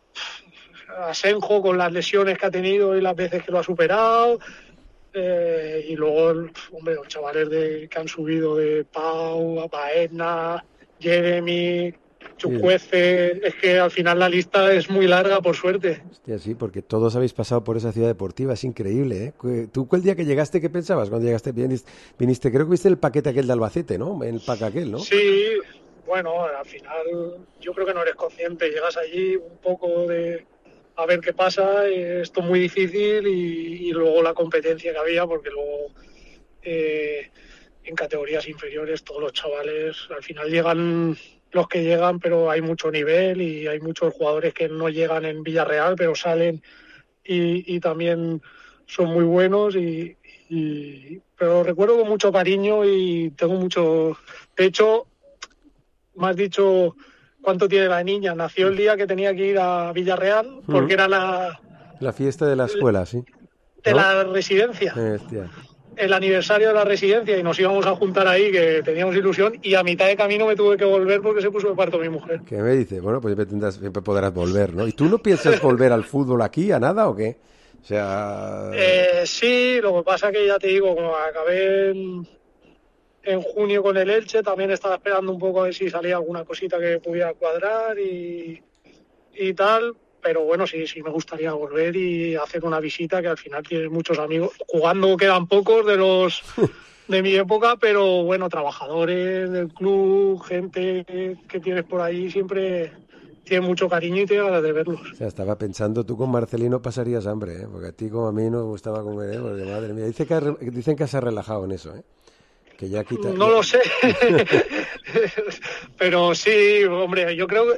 a Senjo con las lesiones que ha tenido y las veces que lo ha superado. Eh, y luego, hombre, los chavales de, que han subido de Pau, Baena, Jeremy, Chukwueze, sí. Es que al final la lista es muy larga, por suerte. Hostia, sí, porque todos habéis pasado por esa ciudad deportiva, es increíble, ¿eh? ¿Tú el día que llegaste, qué pensabas cuando llegaste? Viniste, viniste creo que viste el paquete aquel de Albacete, ¿no? El pack aquel, ¿no? Sí, bueno, al final yo creo que no eres consciente, llegas allí un poco de... a ver qué pasa, esto es muy difícil y, y luego la competencia que había, porque luego eh, en categorías inferiores todos los chavales, al final llegan los que llegan, pero hay mucho nivel y hay muchos jugadores que no llegan en Villarreal, pero salen y, y también son muy buenos, y, y pero recuerdo con mucho cariño y tengo mucho... De hecho, me has dicho... ¿Cuánto tiene la niña? Nació el día que tenía que ir a Villarreal, porque era la... La fiesta de la escuela, sí. De ¿no? la residencia. Hostia. El aniversario de la residencia, y nos íbamos a juntar ahí, que teníamos ilusión, y a mitad de camino me tuve que volver porque se puso de parto mi mujer. ¿Qué me dice? Bueno, pues tendrás, siempre podrás volver, ¿no? ¿Y tú no piensas volver al fútbol aquí, a nada, o qué? O sea... Eh, sí, lo que pasa que ya te digo, como acabé en... en junio con el Elche, también estaba esperando un poco a ver si salía alguna cosita que pudiera cuadrar y, y tal, pero bueno, sí, sí me gustaría volver y hacer una visita, que al final tienes muchos amigos, jugando quedan pocos de los de mi época, pero bueno, trabajadores del club, gente que tienes por ahí, siempre tiene mucho cariño y te ganas de verlos. O sea, estaba pensando, tú con Marcelino pasarías hambre, ¿eh? Porque a ti como a mí no me gustaba comer, ¿eh? Porque madre mía, dice que, dicen que se ha relajado en eso, ¿eh? Que ya quita... No lo sé, pero sí, hombre, yo creo que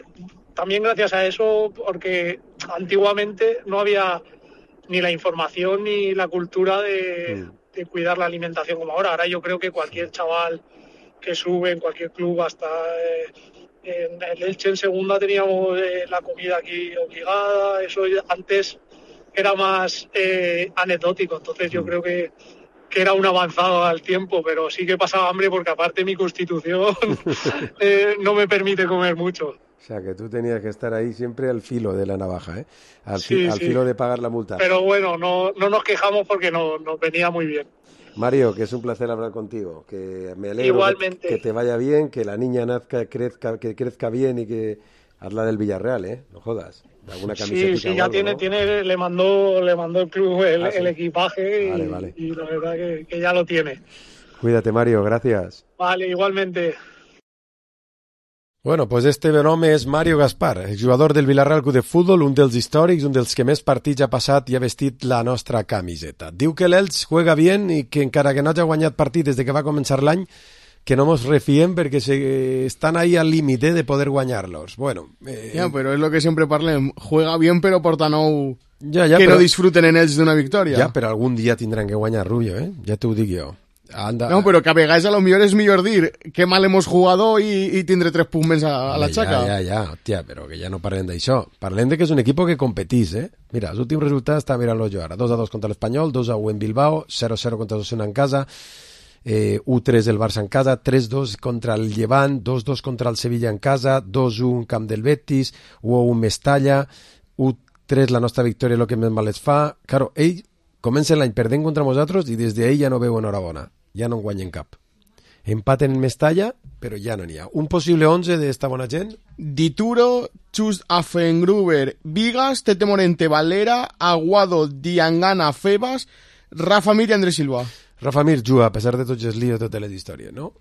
también gracias a eso, porque antiguamente no había ni la información ni la cultura de, mm. de cuidar la alimentación como ahora. Ahora yo creo que cualquier chaval que sube en cualquier club, hasta eh, en el Elche en segunda teníamos eh, la comida aquí obligada, eso antes era más eh, anecdótico, entonces yo mm. creo que que era un avanzado al tiempo, pero sí que pasaba hambre porque aparte mi constitución eh, no me permite comer mucho. O sea, que tú tenías que estar ahí siempre al filo de la navaja, ¿eh? Al, sí, fi- al sí. filo de pagar la multa. Pero bueno, no, no nos quejamos porque no, nos venía muy bien. Mario, que es un placer hablar contigo, que me alegro Igualmente. Que, que te vaya bien, que la niña nazca, crezca, que crezca bien y que hazla del Villarreal, ¿eh? No jodas. Alguna sí, sí, ya algo, tiene, ¿no? tiene, le mandó, le mandó el club el, ah, sí. el equipaje vale, y, vale. y la verdad que, que ya lo tiene. Cuídate, Mario, gracias. Vale, igualmente. Bueno, pues este home és Mario Gaspar, jugador del Villarreal Club de Futbol, un dels històrics, un dels que més partits ha passat i ha vestit la nostra camiseta. Diu que l'Elx juega bien i que encara que no hagi guanyat partit des de que va començar l'any, que no mos refiem perquè se, eh, estan ahí al límite de poder guanyar-los. Bueno, eh, ya, pero es lo que siempre parlem, juega bien pero porta nou ja, ja, que però, no disfruten en ells d'una victòria. Ja, però algun dia tindran que guanyar, Rubio, eh? Ja t'ho dic jo. Anda. No, pero que a vegades a lo millor es millor dir que mal hemos jugado y, y tindré tres punts més a, a la xaca. Ja, ja, ja, hòstia, però que ja no parlem d'això. Parlem de que és un equip que competís, eh? Mira, els últims resultats està mirant-lo jo ara. dos a dos contra l'Espanyol, dos a u en Bilbao, zero a zero contra l'Osasuna en casa, eh, u tres el Barça en casa, tres dos contra el Llevant, dos dos contra el Sevilla en casa, dos u en camp del Betis, u a u en Mestalla, u tres la nostra victòria el que més mal es fa. Claro, ell comença l'any perdent contra nosaltres i des d'ell ja no veu enhorabona. Ja no en guanyen cap. Empaten en Mestalla, però ja no n'hi ha. Un possible onze d'esta bona gent? Dituro, Chus Afengruber, Vigas, Tete Morente, Valera, Aguado, Diangana, Febas, Rafa Mir i Andrés Silva. Rafa Mir juga, a pesar de tots els líos, totes les històries, no?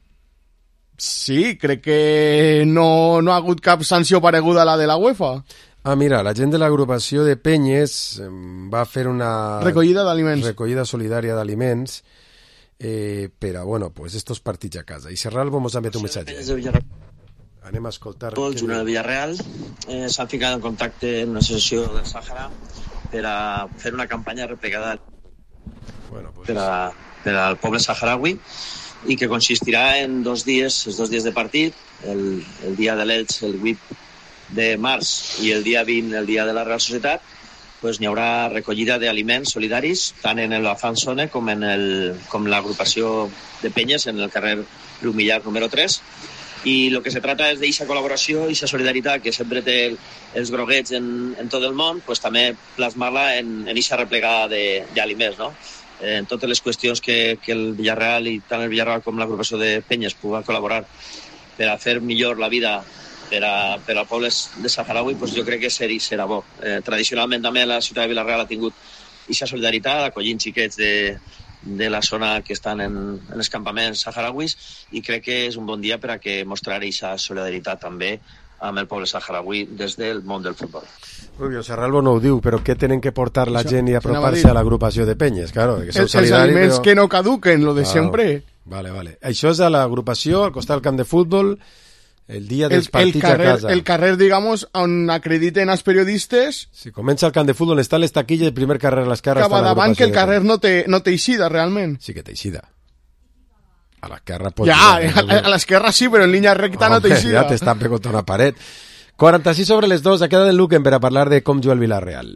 Sí, crec que no, no ha hagut cap sanció pareguda a la de la UEFA. Ah, mira, la gent de l'agrupació de Penyes va fer una... Recollida d'aliments. Recollida solidària d'aliments. Eh, però, bueno, pues estos partits a casa. I Serralbo mos ha enviat un missatge. Anem a escoltar... El jugador del Villarreal eh, s'han ficat en contacte en una associació del Sàhara per a fer una campanya replegada bueno, pues... per, a, per al poble saharaui i que consistirà en dos dies, els dos dies de partit, el, el dia de l'Elx, el vuit de març, i el dia vint, el dia de la Real Societat, pues n'hi haurà recollida d'aliments solidaris tant en la Fanzone com en el, com l'agrupació de Penyes en el carrer Lumillar número tres, i el que se trata és d'aquesta col·laboració i aquesta solidaritat que sempre té el, els groguets en, en tot el món, pues també plasmar-la en aquesta replegada d'aliments, no? Eh, en totes les qüestions que, que el Villarreal i tant el Villarreal com l'agrupació de Penyes puguen col·laborar per a fer millor la vida per, a, per al poble de Saharaui, pues jo crec que ser, serà bo. Eh, tradicionalment també la ciutat de Villarreal ha tingut aquesta solidaritat, acollint xiquets de, de la zona que estan en, en els campaments saharauis, i crec que és un bon dia per a que mostrar aquesta solidaritat també amb el poble saharaui des del món del futbol. Rubio, Serralbo no ho diu, però què tenen que portar la Això, gent i apropar-se a l'agrupació de Penyes? Claro, que el, els aliments però... que no caduquen, lo de claro. sempre. Vale, vale. Això és a l'agrupació, al costat del camp de futbol, el dia dels el, partits el carrer, a casa. El carrer, digamos, on acrediten els periodistes... Si comença el camp de futbol, està les taquilles, el primer carrer a l'esquerra... Que va davant que el carrer no té, no té eixida, realment. Sí que té eixida. A l'esquerra... Pot ja, a, a l'esquerra sí, però en línia recta Home, no té eixida. Ja t'estan pegant una paret. quaranta-sis sobre les dos, ha quedat el Luquen per a parlar de com juga el Villarreal.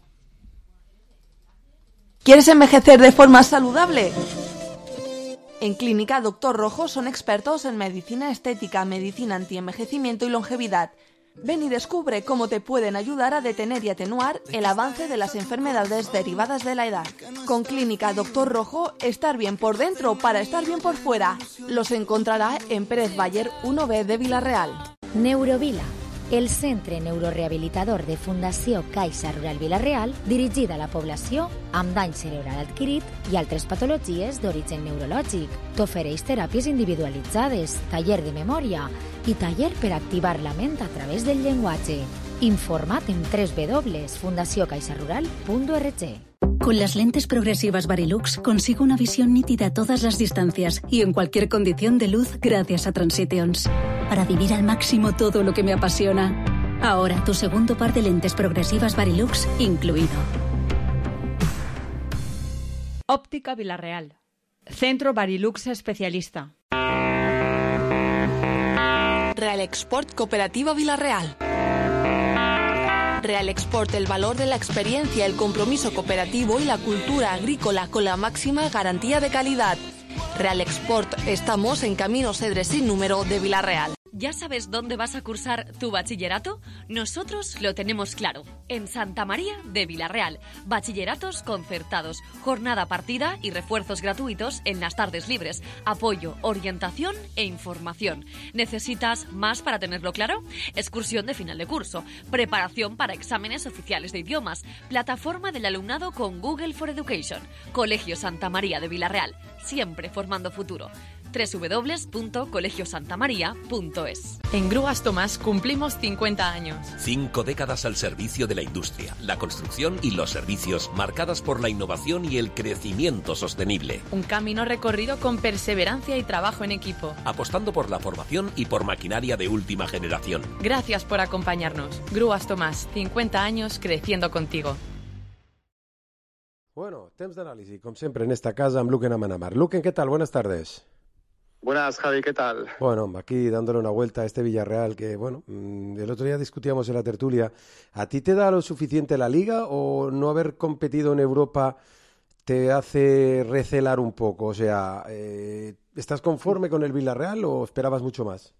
¿Quieres envejecer de forma saludable? En Clínica Doctor Rojo son expertos en medicina estética, medicina antienvejecimiento y longevidad. Ven y descubre cómo te pueden ayudar a detener y atenuar el avance de las enfermedades derivadas de la edad. Con Clínica Doctor Rojo, estar bien por dentro para estar bien por fuera. Los encontrará en Pérez Bayer uno B de Villarreal. Neurovila, el centre neurorehabilitador de Fundació Caixa Rural Villarreal, dirigida a la població amb dany cerebral adquirit i altres patologies d'origen neurològic. T'ofereix teràpies individualitzades, taller de memòria i taller per activar la ment a través del llenguatge. Informa't en doble u doble u doble u punt fundació caixa rural punt org. Con las lentes progresivas Varilux consigo una visión nítida a todas las distancias y en cualquier condición de luz gracias a Transitions. Para vivir al máximo todo lo que me apasiona. Ahora tu segundo par de lentes progresivas Varilux incluido. Óptica Villarreal. Centro Varilux especialista. Real Export Cooperativa Villarreal. Real Export, el valor de la experiencia, el compromiso cooperativo y la cultura agrícola con la máxima garantía de calidad. Real Export, estamos en Camino Cedres sin número de Villarreal. ¿Ya sabes dónde vas a cursar tu bachillerato? Nosotros lo tenemos claro. En Santa María de Villarreal. Bachilleratos concertados, jornada partida y refuerzos gratuitos en las tardes libres. Apoyo, orientación e información. ¿Necesitas más para tenerlo claro? Excursión de final de curso. Preparación para exámenes oficiales de idiomas. Plataforma del alumnado con Google for Education. Colegio Santa María de Villarreal. Siempre formando futuro. doble u doble u doble u punto colegio santa maría punto es. En Grúas Tomás cumplimos cincuenta años. Cinco décadas al servicio de la industria, la construcción y los servicios, marcadas por la innovación y el crecimiento sostenible. Un camino recorrido con perseverancia y trabajo en equipo. Apostando por la formación y por maquinaria de última generación. Gracias por acompañarnos. Grúas Tomás, cincuenta años creciendo contigo. Bueno, temps d'anàlisi, com sempre, en esta casa amb Luquen Amanamar. Luquen, ¿qué tal? Buenas tardes. Buenas, Javi, ¿qué tal? Bueno, aquí dándole una vuelta a este Villarreal que, bueno, el otro día discutíamos en la tertulia. ¿A ti te da lo suficiente la Liga o no haber competido en Europa te hace recelar un poco? O sea, eh, ¿estás conforme con el Villarreal o esperabas mucho más?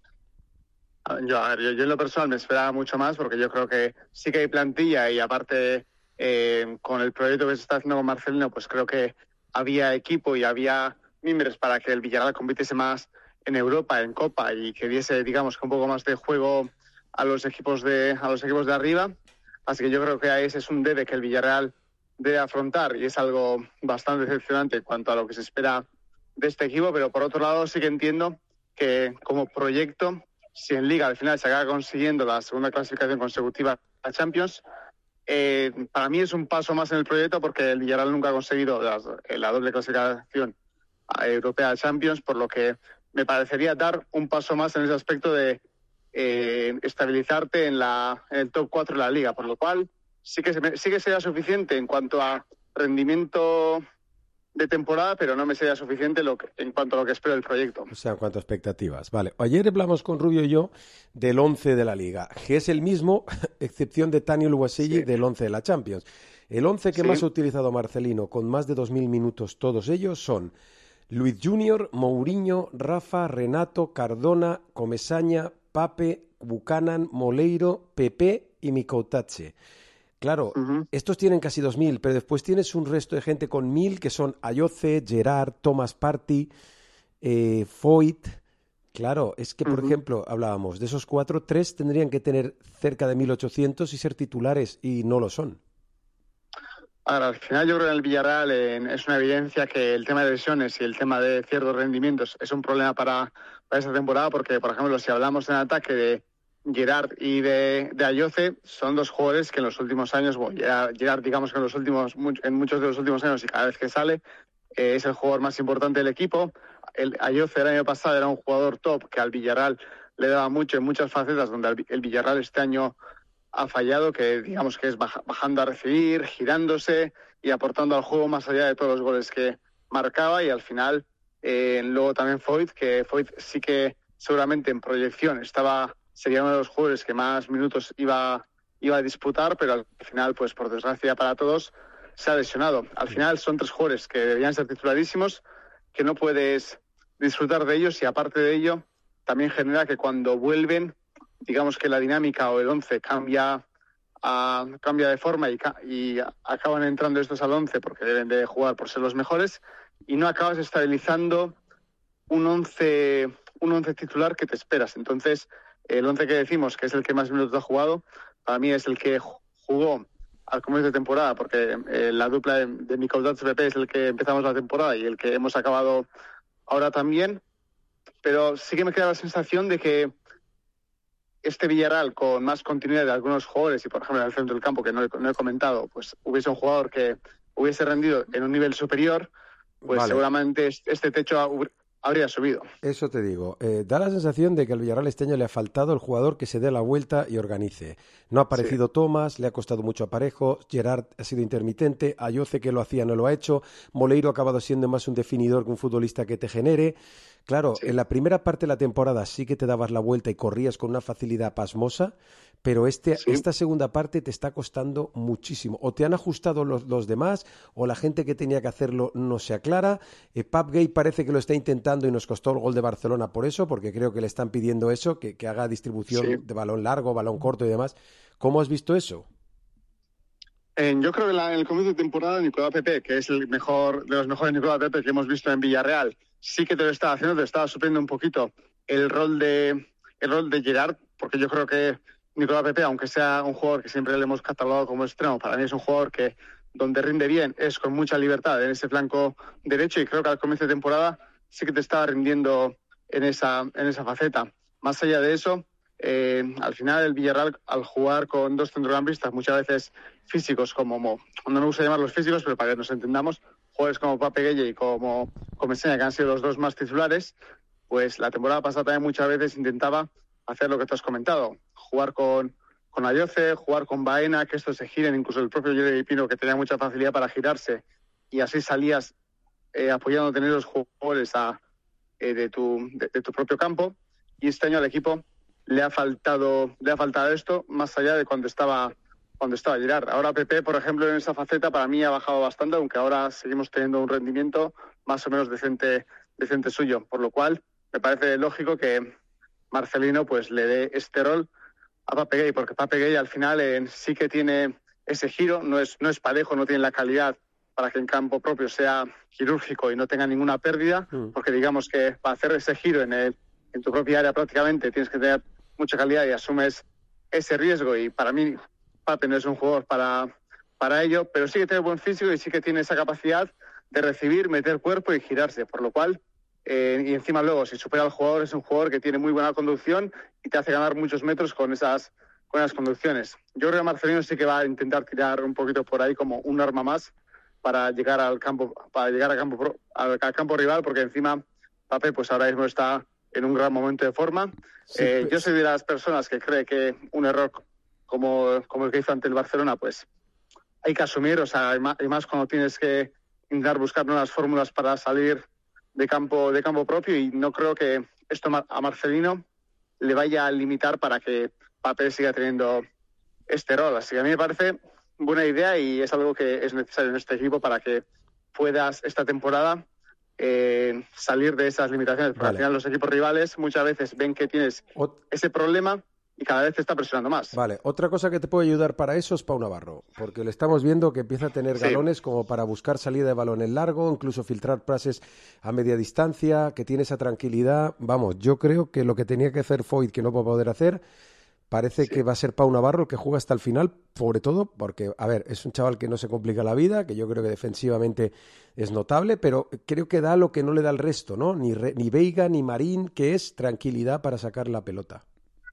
Yo, a ver, yo, yo en lo personal me esperaba mucho más porque yo creo que sí que hay plantilla y aparte eh, con el proyecto que se está haciendo con Marcelino, pues creo que había equipo y había miembros para que el Villarreal compitiese más en Europa, en Copa y que diese, digamos, un poco más de juego a los equipos de a los equipos de arriba. Así que yo creo que ese es un debe que el Villarreal debe afrontar y es algo bastante decepcionante en cuanto a lo que se espera de este equipo, pero por otro lado sí que entiendo que como proyecto, si en Liga al final se acaba consiguiendo la segunda clasificación consecutiva a Champions, eh, para mí es un paso más en el proyecto porque el Villarreal nunca ha conseguido la, la doble clasificación europea Champions, por lo que me parecería dar un paso más en ese aspecto de eh, estabilizarte en, la, en el top cuatro de la Liga, por lo cual sí que, se me, sí que sería suficiente en cuanto a rendimiento de temporada, pero no me sería suficiente lo que, en cuanto a lo que espero del proyecto. O sea, en cuanto a expectativas. Vale, ayer hablamos con Rubio y yo del once de la Liga, que es el mismo, excepción de Daniel Wasilli, sí, del once de la Champions. El once que sí. más ha utilizado Marcelino, con más de dos mil minutos todos ellos, son Luis Junior, Mourinho, Rafa, Renato, Cardona, Comesaña, Pape, Buchanan, Moleiro, Pepe y Mikoutache. Claro, uh-huh. estos tienen casi dos mil, pero después tienes un resto de gente con mil que son Ayoce, Gerard, Thomas Partey, eh, Foyt. Claro, es que, por uh-huh. ejemplo, hablábamos de esos cuatro, tres tendrían que tener cerca de mil ochocientos y ser titulares, y no lo son. Ahora, al final yo creo que en el Villarreal eh, es una evidencia que el tema de lesiones y el tema de ciertos rendimientos es un problema para, para esta temporada porque, por ejemplo, si hablamos en ataque de Gerard y de, de Ayoce, son dos jugadores que en los últimos años, bueno, Gerard, Gerard digamos que en, los últimos, en muchos de los últimos años y cada vez que sale eh, es el jugador más importante del equipo. El Ayoce el año pasado era un jugador top que al Villarreal le daba mucho en muchas facetas donde el, el Villarreal este año ha fallado, que digamos que es bajando a recibir, girándose y aportando al juego más allá de todos los goles que marcaba. Y al final, eh, luego también Foyt, que Foyt sí que seguramente en proyección estaba sería uno de los jugadores que más minutos iba, iba a disputar, pero al final, pues por desgracia para todos, se ha lesionado. Al final son tres jugadores que deberían ser titularísimos, que no puedes disfrutar de ellos y aparte de ello, también genera que cuando vuelven, digamos que la dinámica o el once cambia, a, cambia de forma y, y acaban entrando estos al once porque deben de jugar por ser los mejores y no acabas estabilizando un once, un once titular que te esperas. Entonces, el once que decimos que es el que más minutos ha jugado, para mí es el que jugó al comienzo de temporada, porque eh, la dupla de, de Mikoutache Pepe es el que empezamos la temporada y el que hemos acabado ahora también, pero sí que me queda la sensación de que este Villarreal con más continuidad de algunos jugadores y por ejemplo en el centro del campo que no he, no he comentado, pues hubiese un jugador que hubiese rendido en un nivel superior, pues vale. seguramente este techo habría subido. Eso te digo. Eh, da la sensación de que al Villarreal este año le ha faltado el jugador que se dé la vuelta y organice. No ha aparecido sí. Thomas, le ha costado mucho a Parejo, Gerard ha sido intermitente, Ayoce que lo hacía no lo ha hecho, Moleiro ha acabado siendo más un definidor que un futbolista que te genere. Claro, sí. en la primera parte de la temporada sí que te dabas la vuelta y corrías con una facilidad pasmosa, pero este, sí. esta segunda parte te está costando muchísimo. O te han ajustado los, los demás, o la gente que tenía que hacerlo no se aclara. Eh, Pape Gay parece que lo está intentando y nos costó el gol de Barcelona por eso, porque creo que le están pidiendo eso, que, que haga distribución sí. de balón largo, balón corto y demás. ¿Cómo has visto eso? Eh, yo creo que la, en el comienzo de temporada Nicolás Pepe, que es el mejor de los mejores Nicolás Pepe que hemos visto en Villarreal, sí que te lo estaba haciendo, te estaba supliendo un poquito el rol de el rol de Gerard, porque yo creo que Nicolás Pepe, aunque sea un jugador que siempre le hemos catalogado como extremo, para mí es un jugador que donde rinde bien es con mucha libertad en ese flanco derecho, y creo que al comienzo de temporada sí que te estaba rindiendo en esa en esa faceta. Más allá de eso, eh, al final el Villarreal, al jugar con dos centrocampistas muchas veces físicos, como no me gusta llamarlos físicos, pero para que nos entendamos, jugadores como Pape Gueye y como Comesaña, que han sido los dos más titulares, pues la temporada pasada también muchas veces intentaba hacer lo que tú has comentado, jugar con, con Ayoce, jugar con Baena, que estos se giren, incluso el propio Jordi Pino, que tenía mucha facilidad para girarse, y así salías eh, apoyándote en los jugadores a, eh, de, tu, de, de tu propio campo, y este año al equipo le ha faltado le ha faltado esto, más allá de cuando estaba cuando estaba Gerard. Ahora Pepe, por ejemplo, en esa faceta para mí ha bajado bastante, aunque ahora seguimos teniendo un rendimiento más o menos decente decente suyo, por lo cual me parece lógico que Marcelino pues le dé este rol a Pape Gueye, porque Pape Gueye al final eh, sí que tiene ese giro, no es no es parejo, no tiene la calidad para que en campo propio sea quirúrgico y no tenga ninguna pérdida, mm. porque digamos que para hacer ese giro en el en tu propia área prácticamente tienes que tener mucha calidad y asumes ese riesgo, y para mí Pape no es un jugador para, para ello, pero sí que tiene buen físico y sí que tiene esa capacidad de recibir, meter cuerpo y girarse, por lo cual, eh, y encima luego si supera al jugador, es un jugador que tiene muy buena conducción y te hace ganar muchos metros con esas, con esas conducciones. Yo creo que Marcelino sí que va a intentar tirar un poquito por ahí como un arma más para llegar al campo, para llegar al campo, al, al campo rival, porque encima Pape pues ahora mismo está en un gran momento de forma. Sí, eh, pues... Yo soy de las personas que cree que un error como, como el que hizo ante el Barcelona, pues hay que asumir, o sea, y más cuando tienes que intentar buscar nuevas fórmulas para salir de campo de campo propio, y no creo que esto a Marcelino le vaya a limitar para que Pape siga teniendo este rol. Así que a mí me parece buena idea y es algo que es necesario en este equipo para que puedas esta temporada Eh, salir de esas limitaciones, porque vale. al final los equipos rivales muchas veces ven que tienes Ot- ese problema y cada vez te está presionando más. Vale, otra cosa que te puede ayudar para eso es Pau Navarro, porque le estamos viendo que empieza a tener sí. galones como para buscar salida de balón en largo, incluso filtrar pases a media distancia, que tiene esa tranquilidad. Vamos, yo creo que lo que tenía que hacer Foyt, que no va a poder hacer, parece sí. que va a ser Pau Navarro el que juega hasta el final, sobre todo porque, a ver, es un chaval que no se complica la vida, que yo creo que defensivamente es notable, pero creo que da lo que no le da el resto, ¿no? Ni, Re, ni Veiga, ni Marín, que es tranquilidad para sacar la pelota.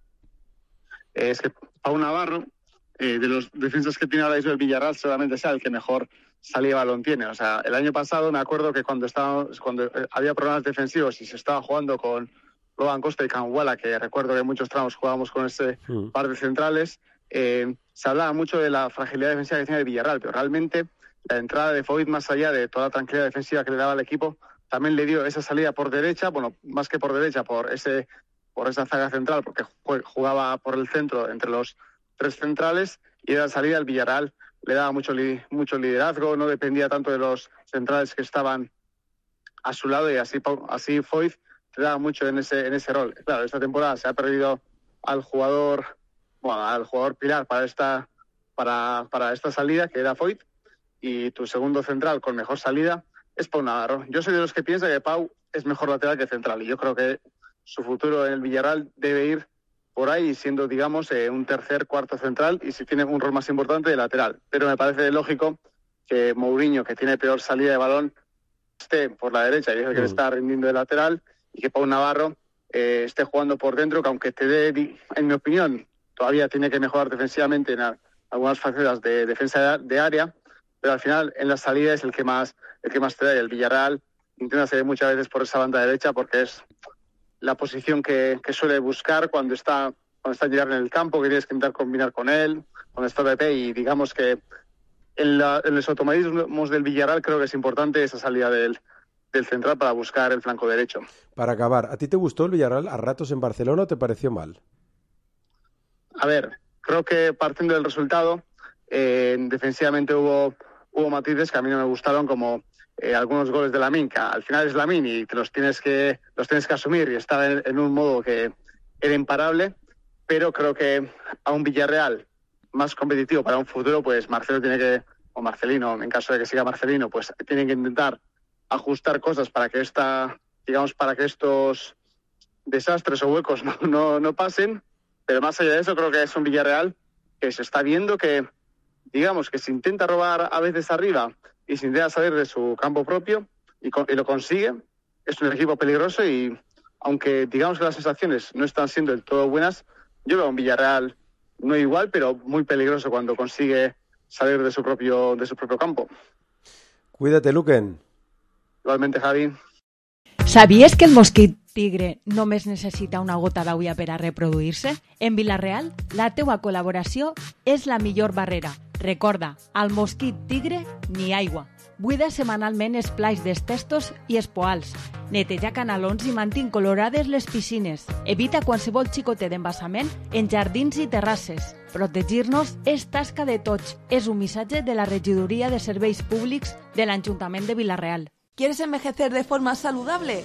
Es que Pau Navarro, eh, de los defensas que tiene ahora mismo el Villarreal, seguramente sea el que mejor salida de balón tiene. O sea, el año pasado me acuerdo que cuando, estaba, cuando había problemas defensivos y se estaba jugando con Logan Costa y Canguala, que recuerdo que en muchos tramos jugábamos con ese mm. par de centrales, eh, se hablaba mucho de la fragilidad defensiva que tiene el Villarreal, pero realmente la entrada de Foyt, más allá de toda la tranquilidad defensiva que le daba al equipo, también le dio esa salida por derecha, bueno, más que por derecha, por ese por esa zaga central, porque jugaba por el centro entre los tres centrales, y de la salida al Villarreal le daba mucho, li, mucho liderazgo, no dependía tanto de los centrales que estaban a su lado, y así, así Foyt te daba mucho en ese en ese rol. Claro, esta temporada se ha perdido al jugador, bueno, al jugador pilar para esta para para esta salida, que era Foyt, y tu segundo central con mejor salida es Pau Navarro. Yo soy de los que piensa que Pau es mejor lateral que central, y yo creo que su futuro en el Villarreal debe ir por ahí, siendo, digamos, eh, un tercer, cuarto central, y si tiene un rol más importante de lateral. Pero me parece lógico que Mourinho, que tiene peor salida de balón, esté por la derecha y es el que mm. le está rindiendo de lateral, y que Pau Navarro eh, esté jugando por dentro, que aunque te dé, en mi opinión, todavía tiene que mejorar defensivamente en a, algunas facetas de defensa de, de área, pero al final en la salida es el que más el que más te da, y el Villarreal intenta salir muchas veces por esa banda derecha porque es la posición que, que suele buscar cuando está cuando está Gerard en el campo, que tienes que intentar combinar con él, cuando está Pepe, y digamos que en, la, en los automatismos del Villarreal creo que es importante esa salida del, del central para buscar el flanco derecho. Para acabar, ¿a ti te gustó el Villarreal a ratos en Barcelona o te pareció mal? A ver, creo que partiendo del resultado, eh, defensivamente hubo, hubo matices que a mí no me gustaron, como eh, algunos goles de Lamine, que al final es Lamine y te los tienes que, los tienes que asumir y estar en, en un modo que era imparable. Pero creo que a un Villarreal más competitivo para un futuro, pues Marcelo tiene que, o Marcelino, en caso de que siga Marcelino, pues tienen que intentar ajustar cosas para que esta, digamos, para que estos desastres o huecos no, no, no pasen. Pero más allá de eso, creo que es un Villarreal que se está viendo que, digamos, que se intenta robar a veces arriba y se intenta salir de su campo propio y, y lo consigue. Es un equipo peligroso y, aunque digamos que las sensaciones no están siendo del todo buenas, yo veo un Villarreal no igual, pero muy peligroso cuando consigue salir de su propio, de su propio campo. Cuídate, Luquen. Igualmente, Javi. ¿Sabies que el mosquit tigre només necessita una gota d'aigua per a reproduir-se? En Vila-real, la teua col·laboració és la millor barrera. Recorda, al mosquit tigre, ni aigua. Buida setmanalment els plats dels testos i els poals. Neteja canalons i mantén colorades les piscines. Evita qualsevol xicotet d'embassament en jardins i terrasses. Protegir-nos és tasca de tots. És un missatge de la Regidoria de Serveis Públics de l'Ajuntament de Vila-real. ¿Quieres envejecer de forma saludable?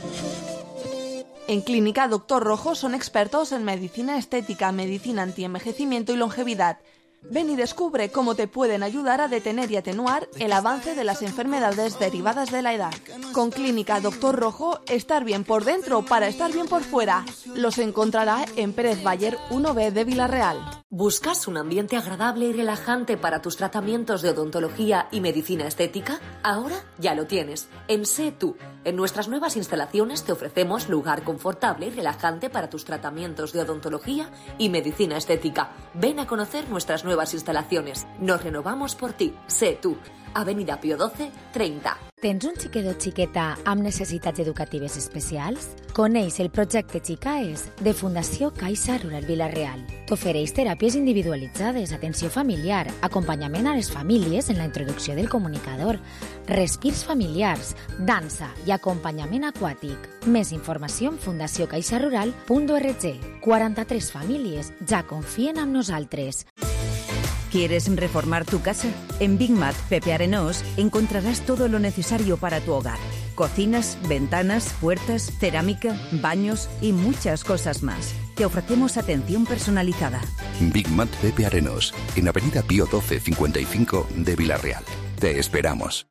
En Clínica Doctor Rojo son expertos en medicina estética, medicina antienvejecimiento y longevidad. Ven y descubre cómo te pueden ayudar a detener y atenuar el avance de las enfermedades derivadas de la edad. Con Clínica Doctor Rojo, estar bien por dentro para estar bien por fuera. Los encontrará en Pérez Bayer uno B de Vila-real. ¿Buscas un ambiente agradable y relajante para tus tratamientos de odontología y medicina estética? Ahora ya lo tienes. En Sé Tú. En nuestras nuevas instalaciones te ofrecemos lugar confortable y relajante para tus tratamientos de odontología y medicina estética. Ven a conocer nuestras nuevas instalaciones. Nos renovamos por ti. Sé Tú. Avenida Pío doce, treinta. Tens un xiquet o xiqueta amb necessitats educatives especials? Coneix el projecte Xicaes de Fundació Caixa Rural Vila-real. T'ofereix teràpies individualitzades, atenció familiar, acompanyament a les famílies en la introducció del comunicador, respirs familiars, dansa i acompanyament aquàtic. Més informació en fundació caixa rural punt org. quaranta-tres famílies ja confien en nosaltres. ¿Quieres reformar tu casa? En Big Mat Pepe Arenós encontrarás todo lo necesario para tu hogar. Cocinas, ventanas, puertas, cerámica, baños y muchas cosas más. Te ofrecemos atención personalizada. Big Mat Pepe Arenós, en Avenida Pío doce cincuenta y cinco de Vila-real. Te esperamos.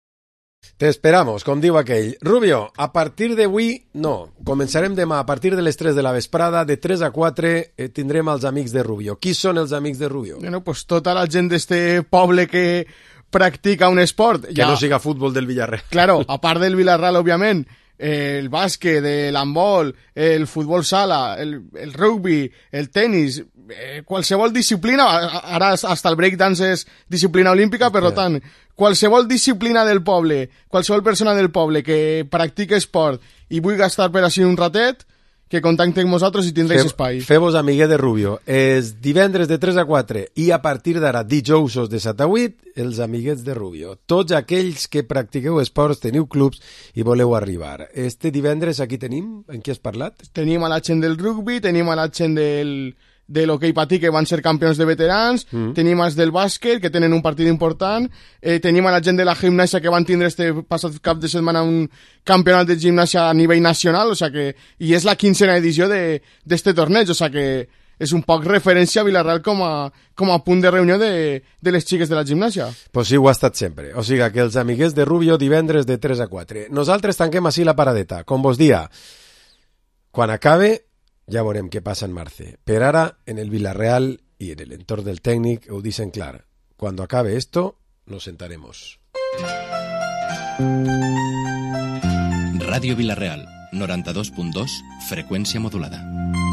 Te esperamos, com diu aquell. Rubio, a partir d'avui, no, començarem demà a partir de les tres de la vesprada, de tres a quatre, eh, tindrem els amics de Rubio. Qui són els amics de Rubio? Bueno, pues tota la gent d'este poble que practica un esport. Que ja... no siga futbol del Villarreal. Claro, a part del Villarreal, òbviament, eh, el bàsquet, l'handbol, el futbol sala, el, el rugby, el tenis, eh, qualsevol disciplina, ara hasta el breakdance és disciplina olímpica, per tant, qualsevol disciplina del poble, qualsevol persona del poble que practica esport i vulgui gastar per així un ratet, que contacti amb vosaltres i tindréis Fe, espai. Feu-vos amiguet de Rubio. És divendres de tres a quatre i a partir d'ara dijousos de set a vuit, els amiguets de Rubio. Tots aquells que practiqueu esports, teniu clubs i voleu arribar. Este divendres aquí tenim, en què has parlat? Tenim a la gent del rugby, tenim a la gent del... de l'hoquei patí, que van ser campions de veterans, mm. tenim els del bàsquet, que tenen un partit important, eh, tenim a la gent de la gimnàsia, que van tindre este passat cap de setmana un campionat de gimnàsia a nivell nacional, o sea que, i és la quinzena edició d'este torneig, o sea que és un poc referència a Vila-real com a, com a punt de reunió de, de les xiques de la gimnàsia. Pues sí, ho ha estat sempre. O sigui que els amiguets de Rubio divendres de tres a quatre. Nosaltres tanquem així la paradeta. Com vos dia, quan acabe ja veurem què passa en marzo. Per ara, en el Villarreal y en el entorn del tècnic ho dicen clar. Cuando acabe esto, nos sentaremos. Radio Vila-real, noranta-dos punt dos, freqüència modulada.